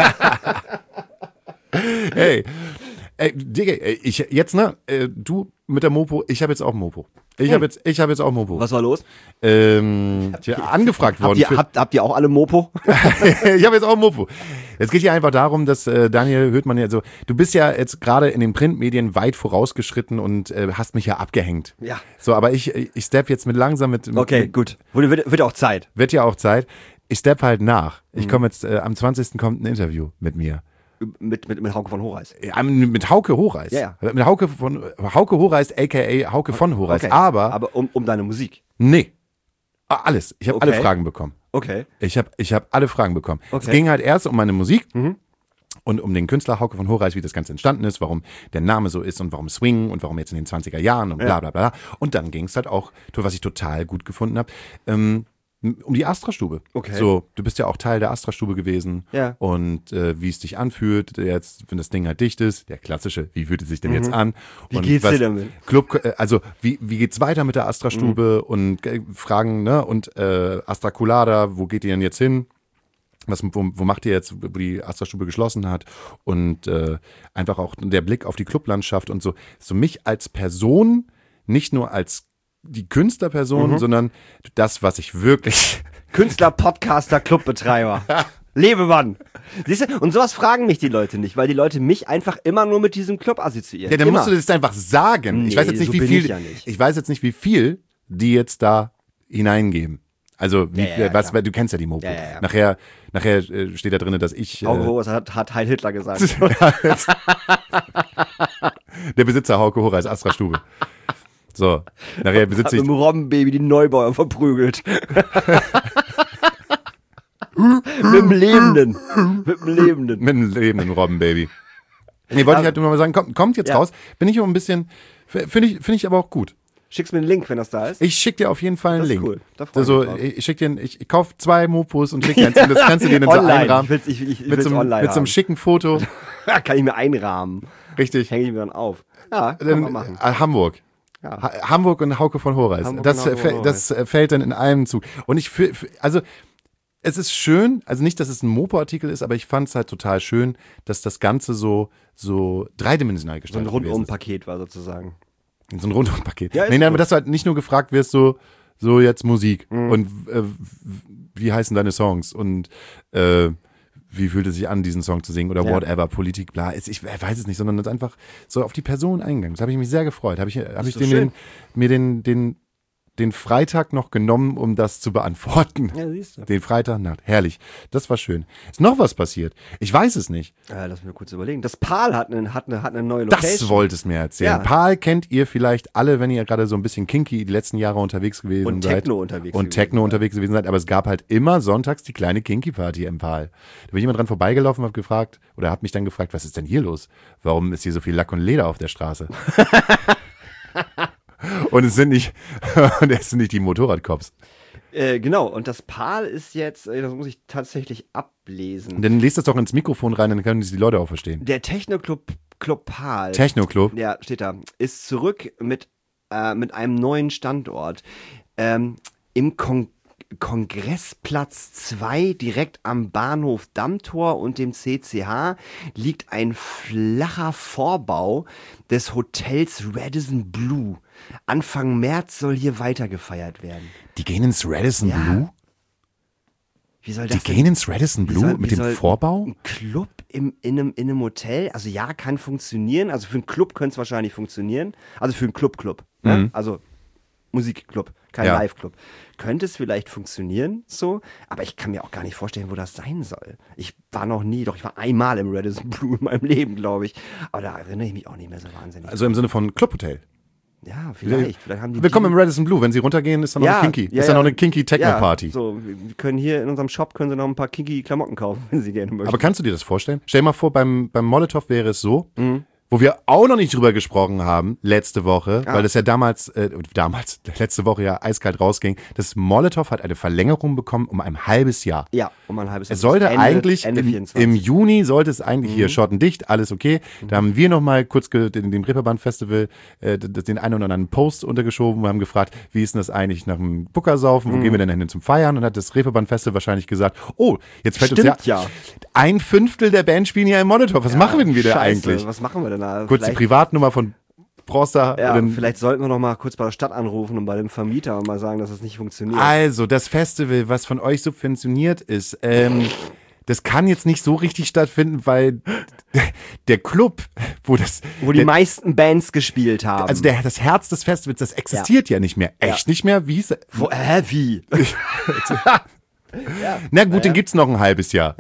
S3: Hey, Digga, du mit der Mopo, ich habe jetzt auch Mopo. Ich habe jetzt auch Mopo.
S2: Was war los?
S3: Angefragt worden.
S2: Habt ihr auch alle Mopo?
S3: Ich habe jetzt auch Mopo. Es geht hier einfach darum, dass Daniel Höhtmann ja so, du bist ja jetzt gerade in den Printmedien weit vorausgeschritten und hast mich ja abgehängt.
S2: Ja.
S3: So, aber ich step jetzt
S2: Okay, gut. Wird auch Zeit.
S3: Wird ja auch Zeit. Ich step halt nach. Ich komme jetzt, am 20. kommt ein Interview mit mir.
S2: Mit Hauke von Horeis.
S3: Ja, mit Hauke Horeis.
S2: Ja.
S3: Mit Hauke Horeis, a.k.a. Hauke von Horeis.
S2: Okay.
S3: Aber
S2: um deine Musik.
S3: nee. Alles. Ich habe
S2: Okay.
S3: alle Fragen bekommen.
S2: Okay.
S3: Ich hab alle Fragen bekommen.
S2: Okay.
S3: Es ging halt erst um meine Musik und um den Künstler Hauke von Horeis, wie das Ganze entstanden ist, warum der Name so ist und warum Swing und warum jetzt in den 20er Jahren und bla bla bla. Und dann ging es halt auch, was ich total gut gefunden habe, um die Astra-Stube.
S2: Okay.
S3: So, du bist ja auch Teil der Astra-Stube gewesen.
S2: Ja.
S3: Und wie es dich anfühlt, jetzt, wenn das Ding halt dicht ist, der klassische, wie fühlt es sich denn jetzt an?
S2: Wie
S3: und
S2: geht's dir damit?
S3: Also, wie geht's weiter mit der Astra-Stube und Fragen, ne? Und Astra Colada, wo geht ihr denn jetzt hin? Wo macht ihr jetzt, wo die Astra-Stube geschlossen hat? Und einfach auch der Blick auf die Clublandschaft und so. So mich als Person, nicht nur als die Künstlerperson, sondern das, was ich wirklich...
S2: Künstler, Podcaster, Clubbetreiber. Lebemann. Siehst du? Und sowas fragen mich die Leute nicht, weil die Leute mich einfach immer nur mit diesem Club assoziieren.
S3: Ja, dann
S2: immer.
S3: musst du das einfach sagen.
S2: Nee,
S3: Ich weiß jetzt nicht,
S2: so
S3: wie
S2: bin
S3: viel.
S2: ich ja nicht.
S3: Ich weiß jetzt nicht, wie viel die jetzt da hineingeben. Also,
S2: klar.
S3: du kennst ja die Mopo.
S2: Ja.
S3: Nachher steht da drin, dass ich.
S2: Hauke Horeis hat Heil Hitler gesagt.
S3: Der Besitzer Hauke Horeis, Astra Stube. So, nachher
S2: Hat
S3: besitze
S2: mit
S3: ich.
S2: dem Robbenbaby die Neubauer verprügelt. Mit dem Lebenden. Mit dem Lebenden.
S3: Mit einem lebenden Robbenbaby. Nee, wollte ich halt nur mal sagen, kommt jetzt raus. Bin ich immer ein bisschen. Finde ich aber auch gut.
S2: Schickst mir einen Link, wenn das da ist.
S3: Ich schicke dir auf jeden Fall einen
S2: Das ist
S3: Link.
S2: cool. Da freu ich
S3: Also,
S2: mich drauf.
S3: ich schicke dir, ich kaufe 2 Mopos und schicke dir eins. Und das kannst du dir dann so
S2: Online.
S3: einrahmen.
S2: Ich
S3: Mit
S2: will's
S3: so einem
S2: online haben.
S3: schicken Foto.
S2: Kann ich mir einrahmen.
S3: Richtig.
S2: Hänge ich mir dann auf. Ja, kann man machen.
S3: Hamburg.
S2: Ja.
S3: Hamburg und Hauke von Horeis.
S2: Hamburg
S3: Das,
S2: und Hauke von
S3: das fällt dann in einem Zug. Und also es ist schön, also nicht, dass es ein Mopo-Artikel ist, aber ich fand es halt total schön, dass das Ganze so dreidimensional
S2: So ein
S3: gestaltet gewesen ist.
S2: Rundumpaket war sozusagen.
S3: So ein Rundumpaket.
S2: Ja, ist
S3: nein, aber
S2: gut.
S3: dass du halt nicht nur gefragt wirst, so jetzt Musik und wie heißen deine Songs und wie fühlt es sich an, diesen Song zu singen oder whatever, Politik, bla. Ich weiß es nicht, sondern es einfach so auf die Person eingegangen. Das habe ich mich sehr gefreut. Habe ich mir den Freitag noch genommen, um das zu beantworten.
S2: Ja, siehst du.
S3: Den Freitagnacht. Herrlich. Das war schön. Ist noch was passiert? Ich weiß es nicht.
S2: Lass mir kurz überlegen. Das Pal hat eine neue Location.
S3: Das wolltest du mir erzählen.
S2: Ja.
S3: Pal kennt ihr vielleicht alle, wenn ihr gerade so ein bisschen kinky die letzten Jahre unterwegs gewesen
S2: Und
S3: seid.
S2: Techno unterwegs
S3: Und
S2: gewesen
S3: Techno
S2: seid.
S3: unterwegs gewesen seid. Aber es gab halt immer sonntags die kleine Kinky-Party im Pal. Da bin ich immer dran vorbeigelaufen und habe mich dann gefragt, was ist denn hier los? Warum ist hier so viel Lack und Leder auf der Straße? Und es sind nicht die Motorradcops.
S2: Genau, und das Pal ist jetzt, das muss ich tatsächlich ablesen.
S3: Dann lest das doch ins Mikrofon rein, dann können die Leute auch verstehen.
S2: Der Techno-Club Pal.
S3: Techno-Club.
S2: Ja, steht da. Ist zurück mit einem neuen Standort. Im Kongressplatz 2, direkt am Bahnhof Dammtor und dem CCH, liegt ein flacher Vorbau des Hotels Radisson Blu. Anfang März soll hier weiter gefeiert werden.
S3: Die gehen ins Radisson
S2: Ja.
S3: Blue?
S2: Wie soll das
S3: Die gehen ins Radisson Blue mit dem Vorbau?
S2: Ein Club in einem Hotel, also ja, kann funktionieren. Also für einen Club könnte es wahrscheinlich funktionieren. Also für einen Club. Ne? Also Musikclub, kein
S3: Ja.
S2: Live-Club. Könnte es vielleicht funktionieren, so, aber ich kann mir auch gar nicht vorstellen, wo das sein soll. Ich war einmal im Radisson Blu in meinem Leben, glaube ich. Aber da erinnere ich mich auch nicht mehr so wahnsinnig.
S3: Also im Sinne von Clubhotel.
S2: ja, vielleicht haben die.
S3: Willkommen im Radisson Blue. Wenn Sie runtergehen, ist da noch eine Kinky. Ist da noch eine Kinky-Techno-Party.
S2: Ja, so, wir können hier in unserem Shop können Sie noch ein paar kinky Klamotten kaufen, wenn Sie gerne möchten.
S3: Aber kannst du dir das vorstellen? Stell dir mal vor, beim Molotow wäre es so, wo wir auch noch nicht drüber gesprochen haben, letzte Woche, weil das ja letzte Woche ja eiskalt rausging, das Molotow hat eine Verlängerung bekommen um ein halbes Jahr.
S2: Ja, um ein halbes Jahr.
S3: Es sollte eigentlich
S2: Ende
S3: im
S2: 24.
S3: Juni sollte es eigentlich hier schottendicht, alles okay. Da haben wir nochmal kurz dem Reeperbahn Festival den einen oder anderen Post untergeschoben. Wir haben gefragt, wie ist denn das eigentlich nach dem Buckersaufen? Wo gehen wir denn hin zum Feiern? Und hat das Reeperbahn Festival wahrscheinlich gesagt, oh, jetzt fällt
S2: Stimmt,
S3: uns ja
S2: ja.
S3: 1/5 der Band spielen hier im Molotow. Was machen wir denn wieder
S2: Scheiße,
S3: eigentlich?
S2: Was machen wir denn da?
S3: Kurz die Privatnummer von Proster.
S2: Ja,
S3: dann,
S2: vielleicht sollten wir noch mal kurz bei der Stadt anrufen und bei dem Vermieter und mal sagen, dass es nicht funktioniert.
S3: also, das Festival, was von euch subventioniert ist, das kann jetzt nicht so richtig stattfinden, weil der Club,
S2: wo die meisten Bands gespielt haben.
S3: Also das Herz des Festivals, das existiert ja nicht mehr. Echt nicht mehr? Wie hieß es?
S2: Wie?
S3: Na gut, den gibt's noch ein halbes Jahr.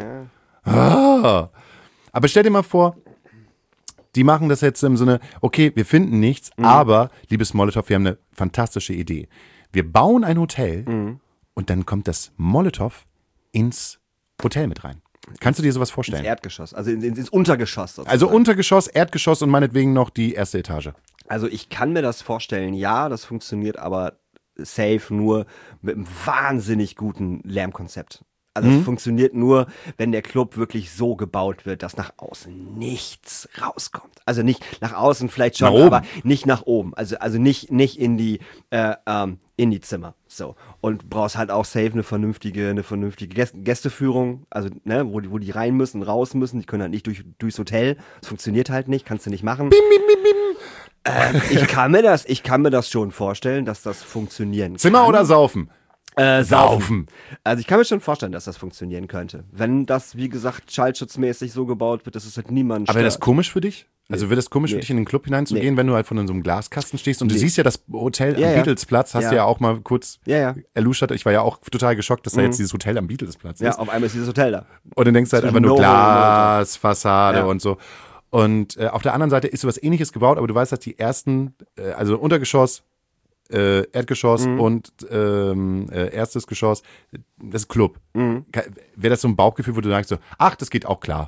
S3: Aber stell dir mal vor, die machen das jetzt im Sinne, okay, wir finden nichts, aber, liebes Molotow, wir haben eine fantastische Idee. Wir bauen ein Hotel und dann kommt das Molotow ins Hotel mit rein. Kannst du dir sowas vorstellen?
S2: Ins Erdgeschoss, also ins Untergeschoss. Sozusagen.
S3: Also Untergeschoss, Erdgeschoss und meinetwegen noch die erste Etage.
S2: Also ich kann mir das vorstellen, ja, das funktioniert aber safe nur mit einem wahnsinnig guten Lärmkonzept. Also es funktioniert nur, wenn der Club wirklich so gebaut wird, dass nach außen nichts rauskommt. Also nicht nach außen vielleicht schon, aber nicht nach oben. Also nicht in die Zimmer. So. Und brauchst halt auch safe eine vernünftige Gästeführung, also ne, wo die rein müssen, raus müssen. Die können halt nicht durchs Hotel. Das funktioniert halt nicht, kannst du nicht machen. Bim, bim, bim, bim. Ich kann mir das schon vorstellen, dass das funktionieren kann.
S3: Zimmer oder Saufen?
S2: Saufen. Also ich kann mir schon vorstellen, dass das funktionieren könnte. Wenn das, wie gesagt, schallschutzmäßig so gebaut wird, dass es halt niemand stört.
S3: Aber wäre das komisch für dich? Also wird das komisch für dich, in den Club hineinzugehen, wenn du halt von so einem Glaskasten stehst und du siehst ja das Hotel am Beatlesplatz, hast du ja auch mal kurz erluschert. Ich war ja auch total geschockt, dass da jetzt dieses Hotel am Beatlesplatz ist.
S2: Ja, auf einmal ist dieses Hotel da.
S3: Und dann denkst du halt einfach nur Glasfassade und so. Und auf der anderen Seite ist sowas Ähnliches gebaut, aber du weißt, dass die ersten, also Untergeschoss, Erdgeschoss und erstes Geschoss, das ist Club. Wäre das so ein Bauchgefühl, wo du sagst so, ach, das geht auch klar?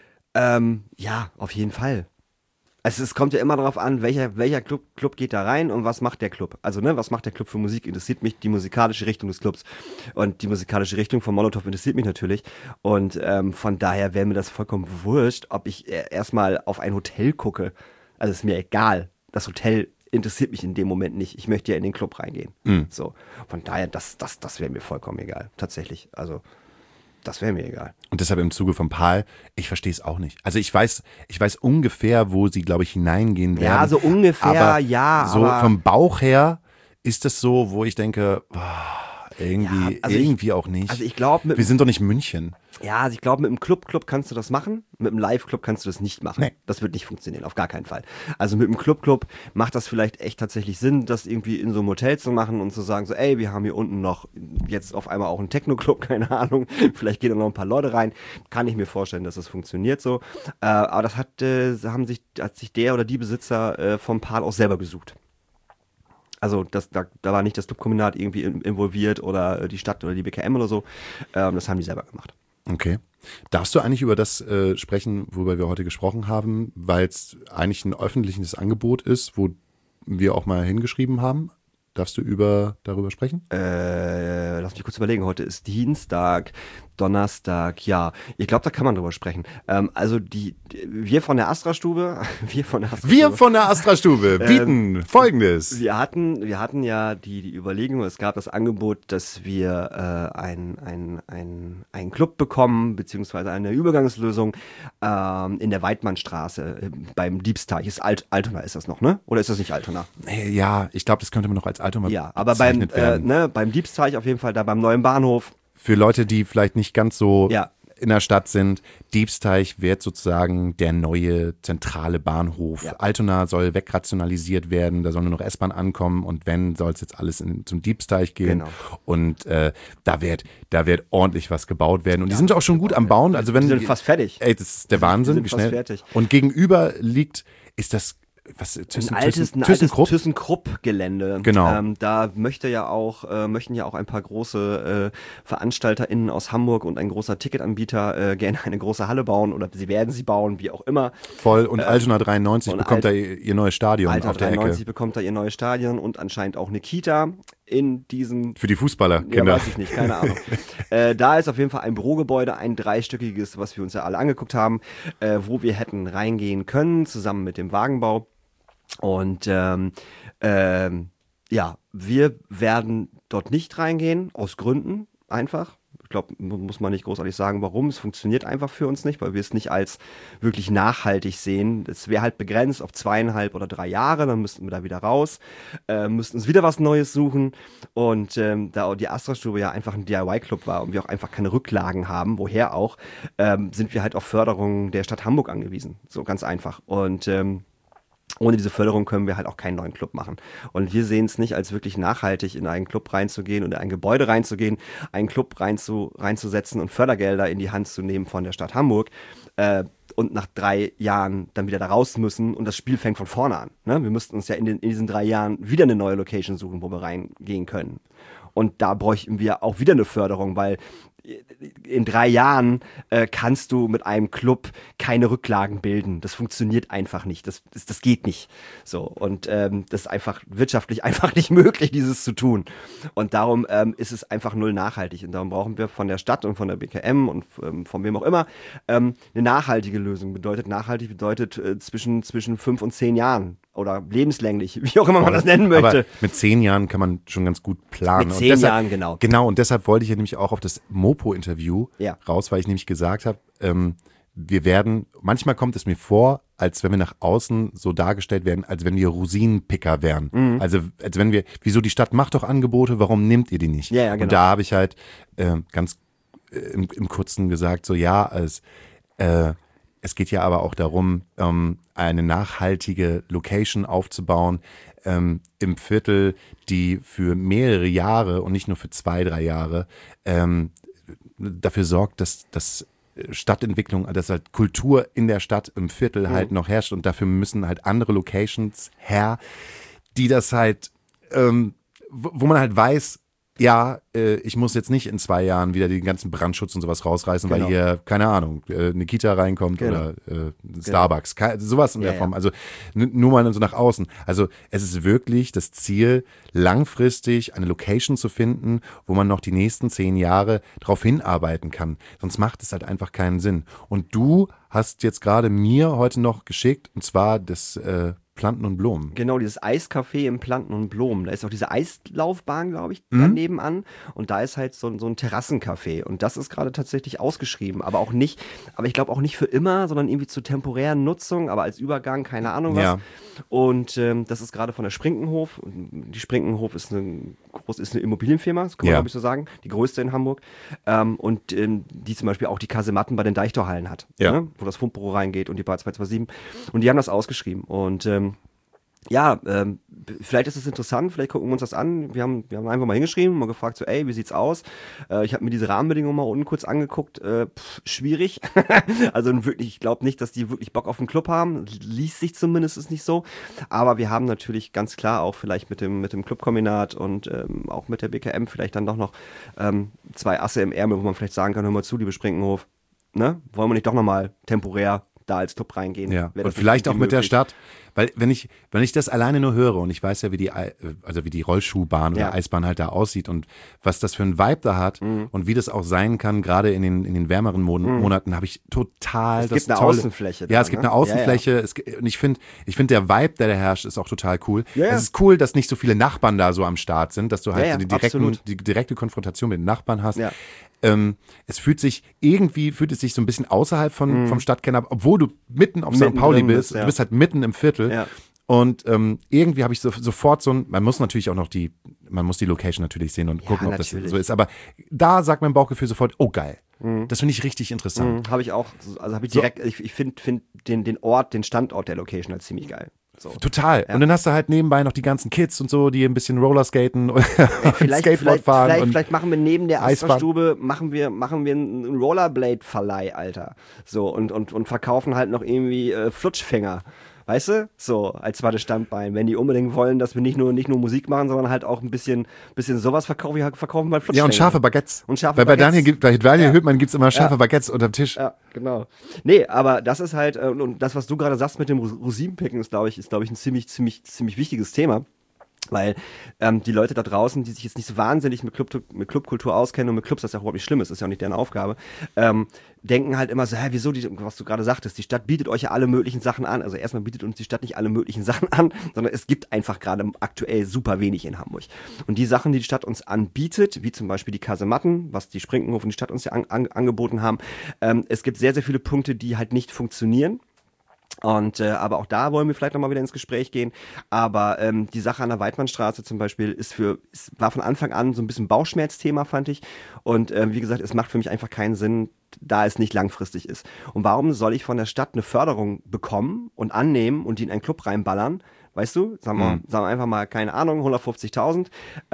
S2: Ja, auf jeden Fall. Also es kommt ja immer darauf an, welcher Club geht da rein und was macht der Club. Also ne, was macht der Club für Musik? Interessiert mich die musikalische Richtung des Clubs. Und die musikalische Richtung von Molotow interessiert mich natürlich. Und von daher wäre mir das vollkommen wurscht, ob ich erstmal auf ein Hotel gucke. Also ist mir egal. Das Hotel interessiert mich in dem Moment nicht. Ich möchte ja in den Club reingehen. So. Von daher, das wäre mir vollkommen egal. Tatsächlich. Also das wäre mir egal.
S3: Und deshalb im Zuge von Paul, ich verstehe es auch nicht. Also ich weiß ungefähr, wo sie, glaube ich, hineingehen werden.
S2: Ja, so ungefähr, aber
S3: so vom Bauch her ist es so, wo ich denke, irgendwie auch nicht.
S2: Also ich glaube,
S3: wir sind doch nicht München.
S2: Ja, also ich glaube, mit einem Club kannst du das machen, mit einem Live-Club kannst du das nicht machen.
S3: Nee.
S2: Das wird nicht funktionieren, auf gar keinen Fall. Also mit einem Club macht das vielleicht echt tatsächlich Sinn, das irgendwie in so einem Hotel zu machen und zu sagen so, ey, wir haben hier unten noch jetzt auf einmal auch einen Techno-Club, keine Ahnung, vielleicht gehen da noch ein paar Leute rein. Kann ich mir vorstellen, dass das funktioniert so. Aber das hat sich der oder die Besitzer vom Paar auch selber gesucht. Also da war nicht das Clubkombinat irgendwie involviert oder die Stadt oder die BKM oder so. Das haben die selber gemacht.
S3: Okay. Darfst du eigentlich über das sprechen, worüber wir heute gesprochen haben, weil es eigentlich ein öffentliches Angebot ist, wo wir auch mal hingeschrieben haben? Darfst du darüber sprechen?
S2: Lass mich kurz überlegen. Heute ist Dienstag, Donnerstag, ja. Ich glaube, da kann man drüber sprechen. Also wir von der Astra-Stube
S3: bieten Folgendes.
S2: Wir hatten ja die Überlegung, es gab das Angebot, dass wir einen Club bekommen, beziehungsweise eine Übergangslösung in der Weidmannstraße beim Diebsteich. Altona ist das noch, ne? Oder ist das nicht Altona?
S3: Ja, ich glaube, das könnte man noch als Altona
S2: bezeichnet werden. Beim Diebsteich auf jeden Fall, da beim neuen Bahnhof.
S3: Für Leute, die vielleicht nicht ganz so in der Stadt sind, Diebsteich wird sozusagen der neue zentrale Bahnhof. Ja. Altona soll wegrationalisiert werden, da soll nur noch S-Bahn ankommen und wenn, soll es jetzt alles zum Diebsteich gehen. Genau. Und da wird ordentlich was gebaut werden. Und die sind auch schon gut am Bauen. Also die
S2: sind fast fertig.
S3: Ey, das ist der Wahnsinn, wie schnell. Fertig. Und gegenüber ist das
S2: ein altes ThyssenKrupp-Gelände.
S3: Genau.
S2: Da möchten ja auch ein paar große VeranstalterInnen aus Hamburg und ein großer Ticketanbieter gerne eine große Halle bauen oder sie werden sie bauen, wie auch immer.
S3: Voll. Und Altona 93 bekommt da ihr neues Stadion auf der Ecke. 93
S2: bekommt da ihr neues Stadion und anscheinend auch eine Kita in diesem...
S3: Für die Fußballer,
S2: Kinder. Ja, weiß ich nicht, keine Ahnung. Da ist auf jeden Fall ein Bürogebäude, ein dreistöckiges, was wir uns ja alle angeguckt haben, wo wir hätten reingehen können, zusammen mit dem Wagenbau. Und wir werden dort nicht reingehen, aus Gründen einfach. glaube, muss man nicht großartig sagen, warum. Es funktioniert einfach für uns nicht, weil wir es nicht als wirklich nachhaltig sehen. Es wäre halt begrenzt auf 2,5 oder 3 Jahre, dann müssten wir da wieder raus, müssten uns wieder was Neues suchen. Und da die Astra-Stube ja einfach ein DIY-Club war und wir auch einfach keine Rücklagen haben, woher auch, sind wir halt auf Förderung der Stadt Hamburg angewiesen. So ganz einfach. Und ohne diese Förderung können wir halt auch keinen neuen Club machen. Und wir sehen es nicht als wirklich nachhaltig, in einen Club reinzugehen oder in ein Gebäude reinzugehen, einen Club reinzusetzen und Fördergelder in die Hand zu nehmen von der Stadt Hamburg und nach 3 Jahren dann wieder da raus müssen und das Spiel fängt von vorne an. Ne? Wir müssten uns ja in diesen 3 Jahren wieder eine neue Location suchen, wo wir reingehen können. Und da bräuchten wir auch wieder eine Förderung, weil in 3 Jahren kannst du mit einem Club keine Rücklagen bilden. Das funktioniert einfach nicht. Das geht nicht. So. Und das ist einfach wirtschaftlich einfach nicht möglich, dieses zu tun. Und darum ist es einfach null nachhaltig. Und darum brauchen wir von der Stadt und von der BKM und von wem auch immer eine nachhaltige Lösung. Nachhaltig bedeutet zwischen 5 und 10 Jahren. Oder lebenslänglich, wie auch immer man das nennen möchte.
S3: Aber mit 10 Jahren kann man schon ganz gut planen.
S2: Mit 10 Jahren, genau.
S3: Genau, und deshalb wollte ich ja nämlich auch auf das Mopo-Interview raus, weil ich nämlich gesagt habe, manchmal kommt es mir vor, als wenn wir nach außen so dargestellt werden, als wenn wir Rosinenpicker wären. Mhm. Also als wenn wir, wieso die Stadt macht doch Angebote, warum nehmt ihr die nicht? Ja, genau. Und da habe ich halt ganz im Kurzen gesagt, so es geht ja aber auch darum, eine nachhaltige Location aufzubauen im Viertel, die für mehrere Jahre und nicht nur für 2, 3 Jahre dafür sorgt, dass Stadtentwicklung, dass halt Kultur in der Stadt im Viertel halt noch herrscht und dafür müssen halt andere Locations her, die das halt, wo man halt weiß, ich muss jetzt nicht in 2 Jahren wieder den ganzen Brandschutz und sowas rausreißen, weil hier, keine Ahnung, eine Kita reinkommt oder Starbucks, sowas in der Form. Also nur mal so nach außen. Also es ist wirklich das Ziel, langfristig eine Location zu finden, wo man noch die nächsten 10 Jahre drauf hinarbeiten kann. Sonst macht es halt einfach keinen Sinn. Und du hast jetzt gerade mir heute noch geschickt, und zwar das Planten und Blumen.
S2: Genau, dieses Eiscafé im Planten und Blumen. Da ist auch diese Eislaufbahn, glaube ich, daneben an. Und da ist halt so ein Terrassencafé. Und das ist gerade tatsächlich ausgeschrieben. Aber ich glaube auch nicht für immer, sondern irgendwie zur temporären Nutzung, aber als Übergang, keine Ahnung was. Ja. Und das ist gerade von der Sprinkenhof. Die Sprinkenhof ist eine Immobilienfirma, das kann man glaube ich so sagen. Die größte in Hamburg. Und die zum Beispiel auch die Kasematten bei den Deichtorhallen hat. Ne? Wo das Fundbüro reingeht und die Bar 227. Und die haben das ausgeschrieben. Und vielleicht ist es interessant, vielleicht gucken wir uns das an. Wir haben einfach mal hingeschrieben, mal gefragt, so, wie sieht's aus? Ich habe mir diese Rahmenbedingungen mal unten kurz angeguckt. Schwierig. Also wirklich, ich glaube nicht, dass die wirklich Bock auf den Club haben. Liest sich zumindest nicht so. Aber wir haben natürlich ganz klar auch vielleicht mit dem Clubkombinat und auch mit der BKM vielleicht dann doch noch 2 Asse im Ärmel, wo man vielleicht sagen kann, hör mal zu, liebe Sprinkenhof, ne? Wollen wir nicht doch nochmal temporär da als Club reingehen?
S3: Ja, und vielleicht auch mit der Stadt. Weil wenn ich das alleine nur höre und ich weiß ja, wie die Rollschuhbahn oder Eisbahn halt da aussieht und was das für ein Vibe da hat und wie das auch sein kann, gerade in den wärmeren Monaten, habe ich total das tolle...
S2: Außenfläche.
S3: Ja, es gibt eine Außenfläche. Und ich finde, der Vibe, der da herrscht, ist auch total cool. Ja, ja. Es ist cool, dass nicht so viele Nachbarn da so am Start sind, dass du halt die direkte Konfrontation mit den Nachbarn hast. Ja. Es fühlt sich so ein bisschen außerhalb vom Stadtkern ab, obwohl du mitten auf St. Pauli bist. Du bist halt mitten im Viertel. Ja. Und irgendwie habe ich sofort man muss natürlich auch noch die Location natürlich sehen und gucken, ob das so ist. Aber da sagt mein Bauchgefühl sofort, oh geil. Das finde ich richtig interessant.
S2: Habe ich auch, also habe ich direkt, ich finde den Standort der Location halt ziemlich geil. So.
S3: Total. Ja. Und dann hast du halt nebenbei noch die ganzen Kids und so, die ein bisschen Rollerskaten und Skateboard fahren.
S2: Vielleicht machen wir neben der Astra-Stube machen wir einen Rollerblade-Verleih, Alter. So, und verkaufen halt noch irgendwie Flutschfänger. Weißt du? So, als zweites Standbein. Wenn die unbedingt wollen, dass wir nicht nur Musik machen, sondern halt auch ein bisschen sowas verkaufen wir mal Flutschfänger. Ja,
S3: und scharfe Baguettes. Bei Daniel Hültmann gibt es immer scharfe Baguettes unterm Tisch.
S2: Ja, genau. Nee, aber das ist halt, und das, was du gerade sagst mit dem Rosinenpicken, ist, glaube ich, ein ziemlich, ziemlich, ziemlich wichtiges Thema. Weil die Leute da draußen, die sich jetzt nicht so wahnsinnig mit Clubkultur auskennen und mit Clubs, das ist ja überhaupt nicht schlimm ist ja auch nicht deren Aufgabe, denken halt immer so, wieso, was du gerade sagtest, die Stadt bietet euch ja alle möglichen Sachen an. Also erstmal bietet uns die Stadt nicht alle möglichen Sachen an, sondern es gibt einfach gerade aktuell super wenig in Hamburg. Und die Sachen, die die Stadt uns anbietet, wie zum Beispiel die Kasematten, was die Sprinkenhof und die Stadt uns ja angeboten haben, es gibt sehr, sehr viele Punkte, die halt nicht funktionieren. Und aber auch da wollen wir vielleicht nochmal wieder ins Gespräch gehen. Aber die Sache an der Weidmannstraße zum Beispiel war von Anfang an so ein bisschen Bauchschmerzthema, fand ich. Und wie gesagt, es macht für mich einfach keinen Sinn, da es nicht langfristig ist. Und warum soll ich von der Stadt eine Förderung bekommen und annehmen und die in einen Club reinballern? Weißt du, sagen wir einfach mal, keine Ahnung, 150.000.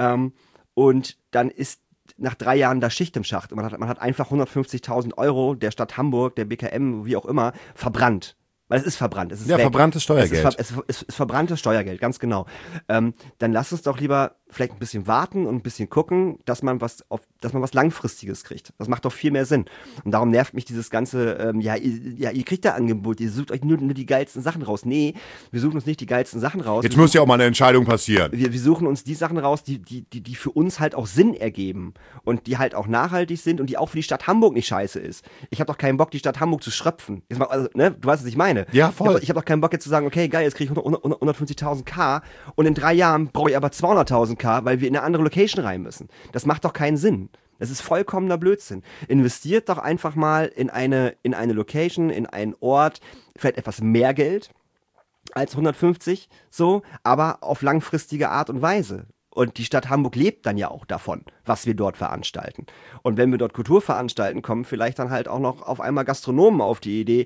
S2: Und dann ist nach 3 Jahren da Schicht im Schacht. Man hat einfach 150.000 Euro der Stadt Hamburg, der BKM, wie auch immer, verbrannt. Weil es ist verbrannt. Es ist weg.
S3: Verbranntes Steuergeld.
S2: Es ist verbranntes Steuergeld, ganz genau. Dann lass uns doch lieber vielleicht ein bisschen warten und ein bisschen gucken, dass man was Langfristiges kriegt. Das macht doch viel mehr Sinn. Und darum nervt mich dieses ganze, ihr kriegt da Angebot, ihr sucht euch nur die geilsten Sachen raus. Nee, wir suchen uns nicht die geilsten Sachen raus.
S3: Jetzt muss ja auch mal eine Entscheidung passieren.
S2: Wir suchen uns die Sachen raus, die für uns halt auch Sinn ergeben und die halt auch nachhaltig sind und die auch für die Stadt Hamburg nicht scheiße ist. Ich habe doch keinen Bock, die Stadt Hamburg zu schröpfen. Jetzt mal, also, ne, du weißt, was ich meine.
S3: Ja, voll.
S2: Ich hab doch keinen Bock jetzt zu sagen, okay, geil, jetzt kriege ich 150.000 K und in 3 Jahren brauche ich aber 200.000 K, weil wir in eine andere Location rein müssen. Das macht doch keinen Sinn. Das ist vollkommener Blödsinn. Investiert doch einfach mal in eine Location, in einen Ort, vielleicht etwas mehr Geld als 150, so, aber auf langfristige Art und Weise. Und die Stadt Hamburg lebt dann ja auch davon, was wir dort veranstalten. Und wenn wir dort Kultur veranstalten, kommen vielleicht dann halt auch noch auf einmal Gastronomen auf die Idee,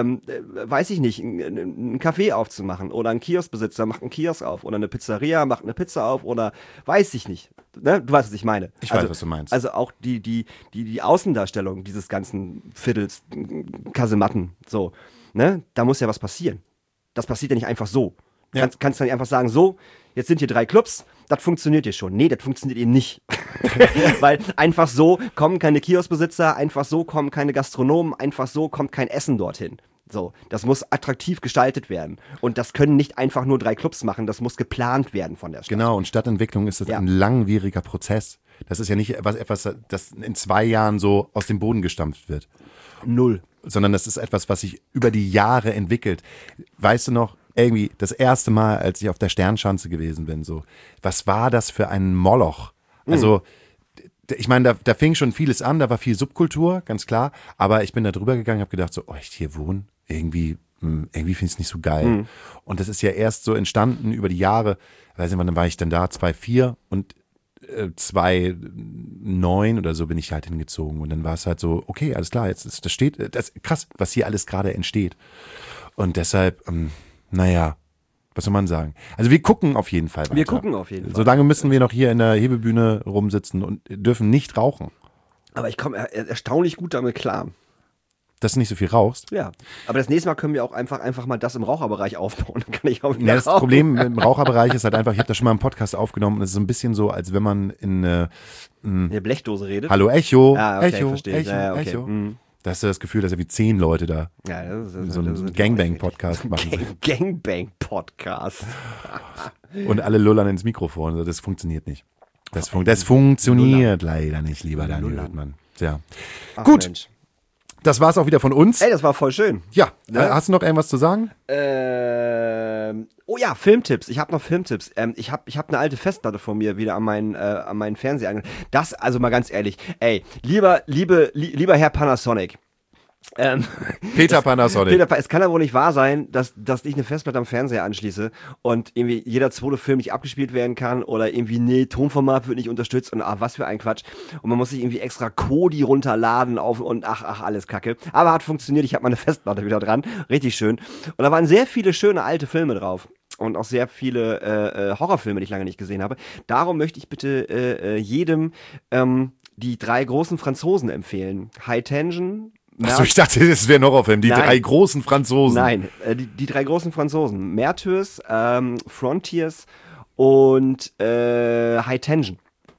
S2: weiß ich nicht, ein Café aufzumachen oder ein Kioskbesitzer macht einen Kiosk auf oder eine Pizzeria macht eine Pizza auf oder weiß ich nicht. Ne? Du weißt, was ich meine.
S3: Ich weiß, was du meinst.
S2: Also auch die Außendarstellung dieses ganzen Viertels, Kasematten, so, ne? Da muss ja was passieren. Das passiert ja nicht einfach so.
S3: Ja.
S2: Kannst du nicht einfach sagen, so, jetzt sind hier 3 Clubs, das funktioniert hier schon. Nee, das funktioniert eben nicht. Weil einfach so kommen keine Kioskbesitzer, einfach so kommen keine Gastronomen, einfach so kommt kein Essen dorthin. So, das muss attraktiv gestaltet werden. Und das können nicht einfach nur 3 Clubs machen, das muss geplant werden von der Stadt.
S3: Genau, und Stadtentwicklung ist das ein langwieriger Prozess. Das ist ja nicht etwas, das in 2 Jahren so aus dem Boden gestampft wird.
S2: 0.
S3: Sondern das ist etwas, was sich über die Jahre entwickelt. Weißt du noch, irgendwie das erste Mal, als ich auf der Sternschanze gewesen bin, so, was war das für ein Moloch? Also, ich meine, da fing schon vieles an, da war viel Subkultur, ganz klar, aber ich bin da drüber gegangen, habe gedacht so, ich hier wohne, irgendwie finde ich es nicht so geil. Und das ist ja erst so entstanden über die Jahre, weiß nicht, wann war ich denn da, 2004 und 2009 oder so bin ich halt hingezogen und dann war es halt so, okay, alles klar, das ist krass, was hier alles gerade entsteht. Und deshalb, naja, was soll man sagen? Also wir gucken auf jeden Fall weiter.
S2: Wir gucken auf jeden Fall.
S3: Solange müssen wir noch hier in der Hebebühne rumsitzen und dürfen nicht rauchen.
S2: Aber ich komme erstaunlich gut damit klar.
S3: Dass du nicht so viel rauchst?
S2: Ja, aber das nächste Mal können wir auch einfach mal das im Raucherbereich aufbauen. Dann kann ich auch
S3: das Problem im Raucherbereich ist halt einfach, ich habe das schon mal im Podcast aufgenommen und es ist so ein bisschen so, als wenn man in eine
S2: Blechdose redet.
S3: Hallo Echo,
S2: okay,
S3: Echo,
S2: verstehe ich.
S3: Echo,
S2: Ja, okay.
S3: Echo. Da hast du das Gefühl, dass ja wie 10 Leute da so einen Gangbang-Podcast machen.
S2: Gangbang-Podcast.
S3: Und alle lullern ins Mikrofon. Das funktioniert nicht. Das funktioniert leider nicht, lieber Daniel Hüttmann. Ja.
S2: Ach,
S3: gut.
S2: Mensch.
S3: Das war's auch wieder von uns.
S2: Ey, das war voll schön.
S3: Ja,
S2: Ne?
S3: Hast du noch irgendwas zu sagen?
S2: Oh ja, Filmtipps. Ich habe noch Filmtipps. Ich hab eine alte Festplatte von mir wieder an meinen Fernseher angelegt. Das, also mal ganz ehrlich, ey, lieber Herr Panasonic.
S3: Peter Panasonic.
S2: Es kann ja wohl nicht wahr sein, dass ich eine Festplatte am Fernseher anschließe und irgendwie jeder zweite Film nicht abgespielt werden kann oder irgendwie, nee, Tonformat wird nicht unterstützt und was für ein Quatsch. Und man muss sich irgendwie extra Kodi runterladen und alles Kacke. Aber hat funktioniert, ich habe meine Festplatte wieder dran. Richtig schön. Und da waren sehr viele schöne alte Filme drauf. Und auch sehr viele Horrorfilme, die ich lange nicht gesehen habe. Darum möchte ich bitte jedem die 3 großen Franzosen empfehlen. High Tension.
S3: Achso, ich dachte, das wäre ein Horrorfilm. Die 3 großen Franzosen.
S2: Nein, die 3 großen Franzosen. Martyrs, Frontiers und High Tension.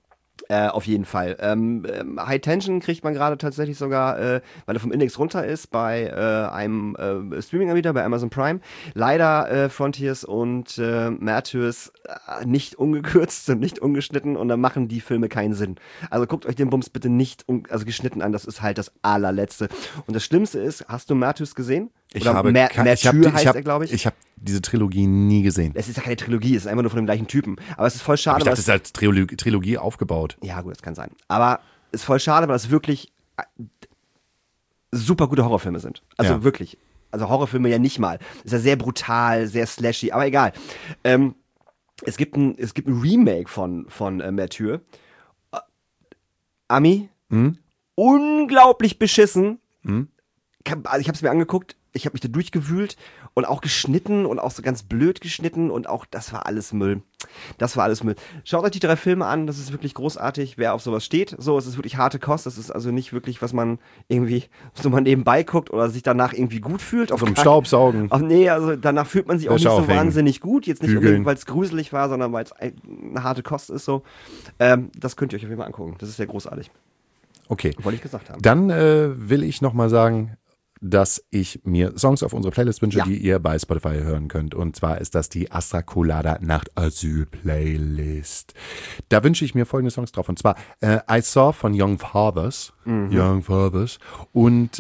S2: Auf jeden Fall. High Tension kriegt man gerade tatsächlich sogar, weil er vom Index runter ist, bei einem Streaming-Anbieter, bei Amazon Prime. Leider Frontiers und Martyrs nicht ungekürzt und nicht ungeschnitten und dann machen die Filme keinen Sinn. Also guckt euch den Bums bitte nicht geschnitten an, das ist halt das allerletzte. Und das Schlimmste ist, hast du Martyrs gesehen?
S3: Ich habe diese Trilogie nie gesehen.
S2: Es ist ja keine Trilogie, es ist einfach nur von dem gleichen Typen. Aber es ist voll schade.
S3: Aber ich dachte, es ist als Trilogie aufgebaut.
S2: Ja, gut, das kann sein. Aber es ist voll schade, weil es wirklich super gute Horrorfilme sind. Also wirklich. Also Horrorfilme ja nicht mal. Ist ja sehr brutal, sehr slashy, aber egal. Es gibt ein Remake von Martyr. Ami, unglaublich beschissen. Also ich habe es mir angeguckt, ich habe mich da durchgewühlt und auch geschnitten und auch so ganz blöd geschnitten und auch, das war alles Müll. Schaut euch die 3 Filme an, das ist wirklich großartig, wer auf sowas steht. So, es ist wirklich harte Kost, das ist also nicht wirklich, was man irgendwie so mal nebenbei guckt oder sich danach irgendwie gut fühlt.
S3: Vom Staubsaugen.
S2: Nee, also danach fühlt man sich auch nicht so wahnsinnig gut. Jetzt nicht unbedingt, weil es gruselig war, sondern weil es eine harte Kost ist. So. Das könnt ihr euch auf jeden Fall angucken, das ist sehr großartig.
S3: Okay.
S2: Wollte ich gesagt haben.
S3: Dann will ich nochmal sagen, dass ich mir Songs auf unsere Playlist wünsche, die ihr bei Spotify hören könnt. Und zwar ist das die Astra Colada Nacht Asyl Playlist. Da wünsche ich mir folgende Songs drauf. Und zwar I Saw von Young Fathers. Young Fathers. Und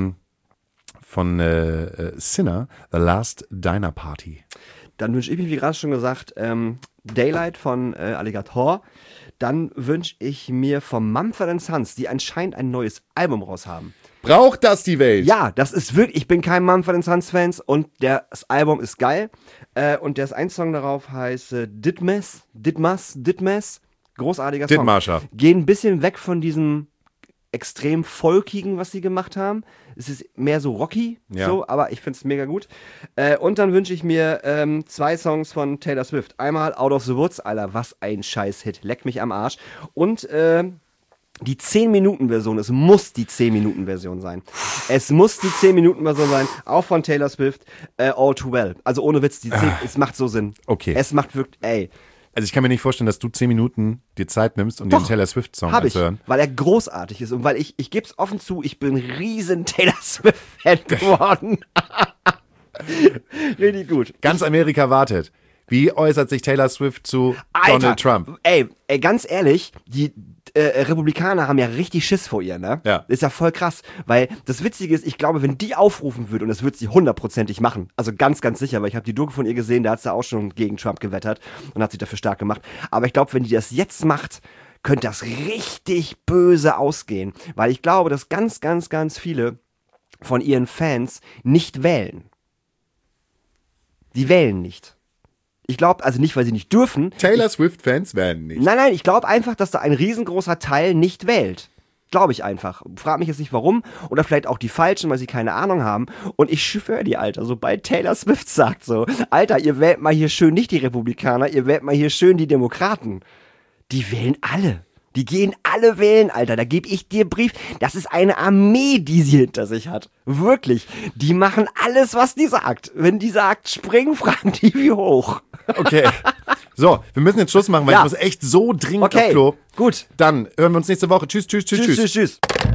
S3: von Sinner, The Last Diner Party.
S2: Dann wünsche ich mir, wie gerade schon gesagt, Daylight von Alligator. Dann wünsche ich mir von Mumford & Sons, die anscheinend ein neues Album raus haben.
S3: Braucht das die Welt?
S2: Ja, das ist wirklich, ich bin kein Mumford & Sons Fans und das Album ist geil. Und der ein Song darauf heißt Ditmas. Großartiger Song.
S3: Dithmarscher.
S2: Gehen ein bisschen weg von diesem extrem folkigen, was sie gemacht haben. Es ist mehr so rocky, so, aber ich finde es mega gut. Und dann wünsche ich mir 2 Songs von Taylor Swift. Einmal Out of the Woods, Alter, was ein Scheiß-Hit, leck mich am Arsch. Und die 10-Minuten-Version, es muss die 10-Minuten-Version sein. Es muss die 10-Minuten-Version sein, auch von Taylor Swift, All Too Well. Also ohne Witz, es macht so Sinn.
S3: Okay.
S2: Es macht wirklich, ey.
S3: Also ich kann mir nicht vorstellen, dass du 10 Minuten dir Zeit nimmst und den Taylor Swift-Song anzuhören.
S2: Weil er großartig ist und weil ich gebe es offen zu, ich bin ein riesen Taylor Swift-Fan geworden. Richtig gut.
S3: Ganz Amerika wartet. Wie äußert sich Taylor Swift zu Donald Trump?
S2: Ey, ganz ehrlich, die Republikaner haben ja richtig Schiss vor ihr, ne?
S3: Ja.
S2: Das ist ja voll krass, weil das Witzige ist, ich glaube, wenn die aufrufen würde, und das wird sie 100%ig machen, also ganz, ganz sicher, weil ich habe die Doku von ihr gesehen, da hat sie auch schon gegen Trump gewettert und hat sich dafür stark gemacht, aber ich glaube, wenn die das jetzt macht, könnte das richtig böse ausgehen, weil ich glaube, dass ganz, ganz, ganz viele von ihren Fans nicht wählen. Die wählen nicht. Ich glaube, also nicht, weil sie nicht dürfen.
S3: Taylor Swift-Fans werden nicht.
S2: Nein, ich glaube einfach, dass da ein riesengroßer Teil nicht wählt. Glaube ich einfach. Frag mich jetzt nicht warum. Oder vielleicht auch die Falschen, weil sie keine Ahnung haben. Und ich schwöre dir, Alter, sobald Taylor Swift sagt so, Alter, ihr wählt mal hier schön nicht die Republikaner, ihr wählt mal hier schön die Demokraten. Die wählen alle. Die gehen alle wählen, Alter. Da gebe ich dir Brief. Das ist eine Armee, die sie hinter sich hat. Wirklich. Die machen alles, was die sagt. Wenn die sagt, springen, fragen die wie hoch.
S3: Okay. So, wir müssen jetzt Schluss machen, weil ich muss echt so dringend aufs Klo.
S2: Gut.
S3: Dann hören wir uns nächste Woche. Tschüss.
S2: Tschüss.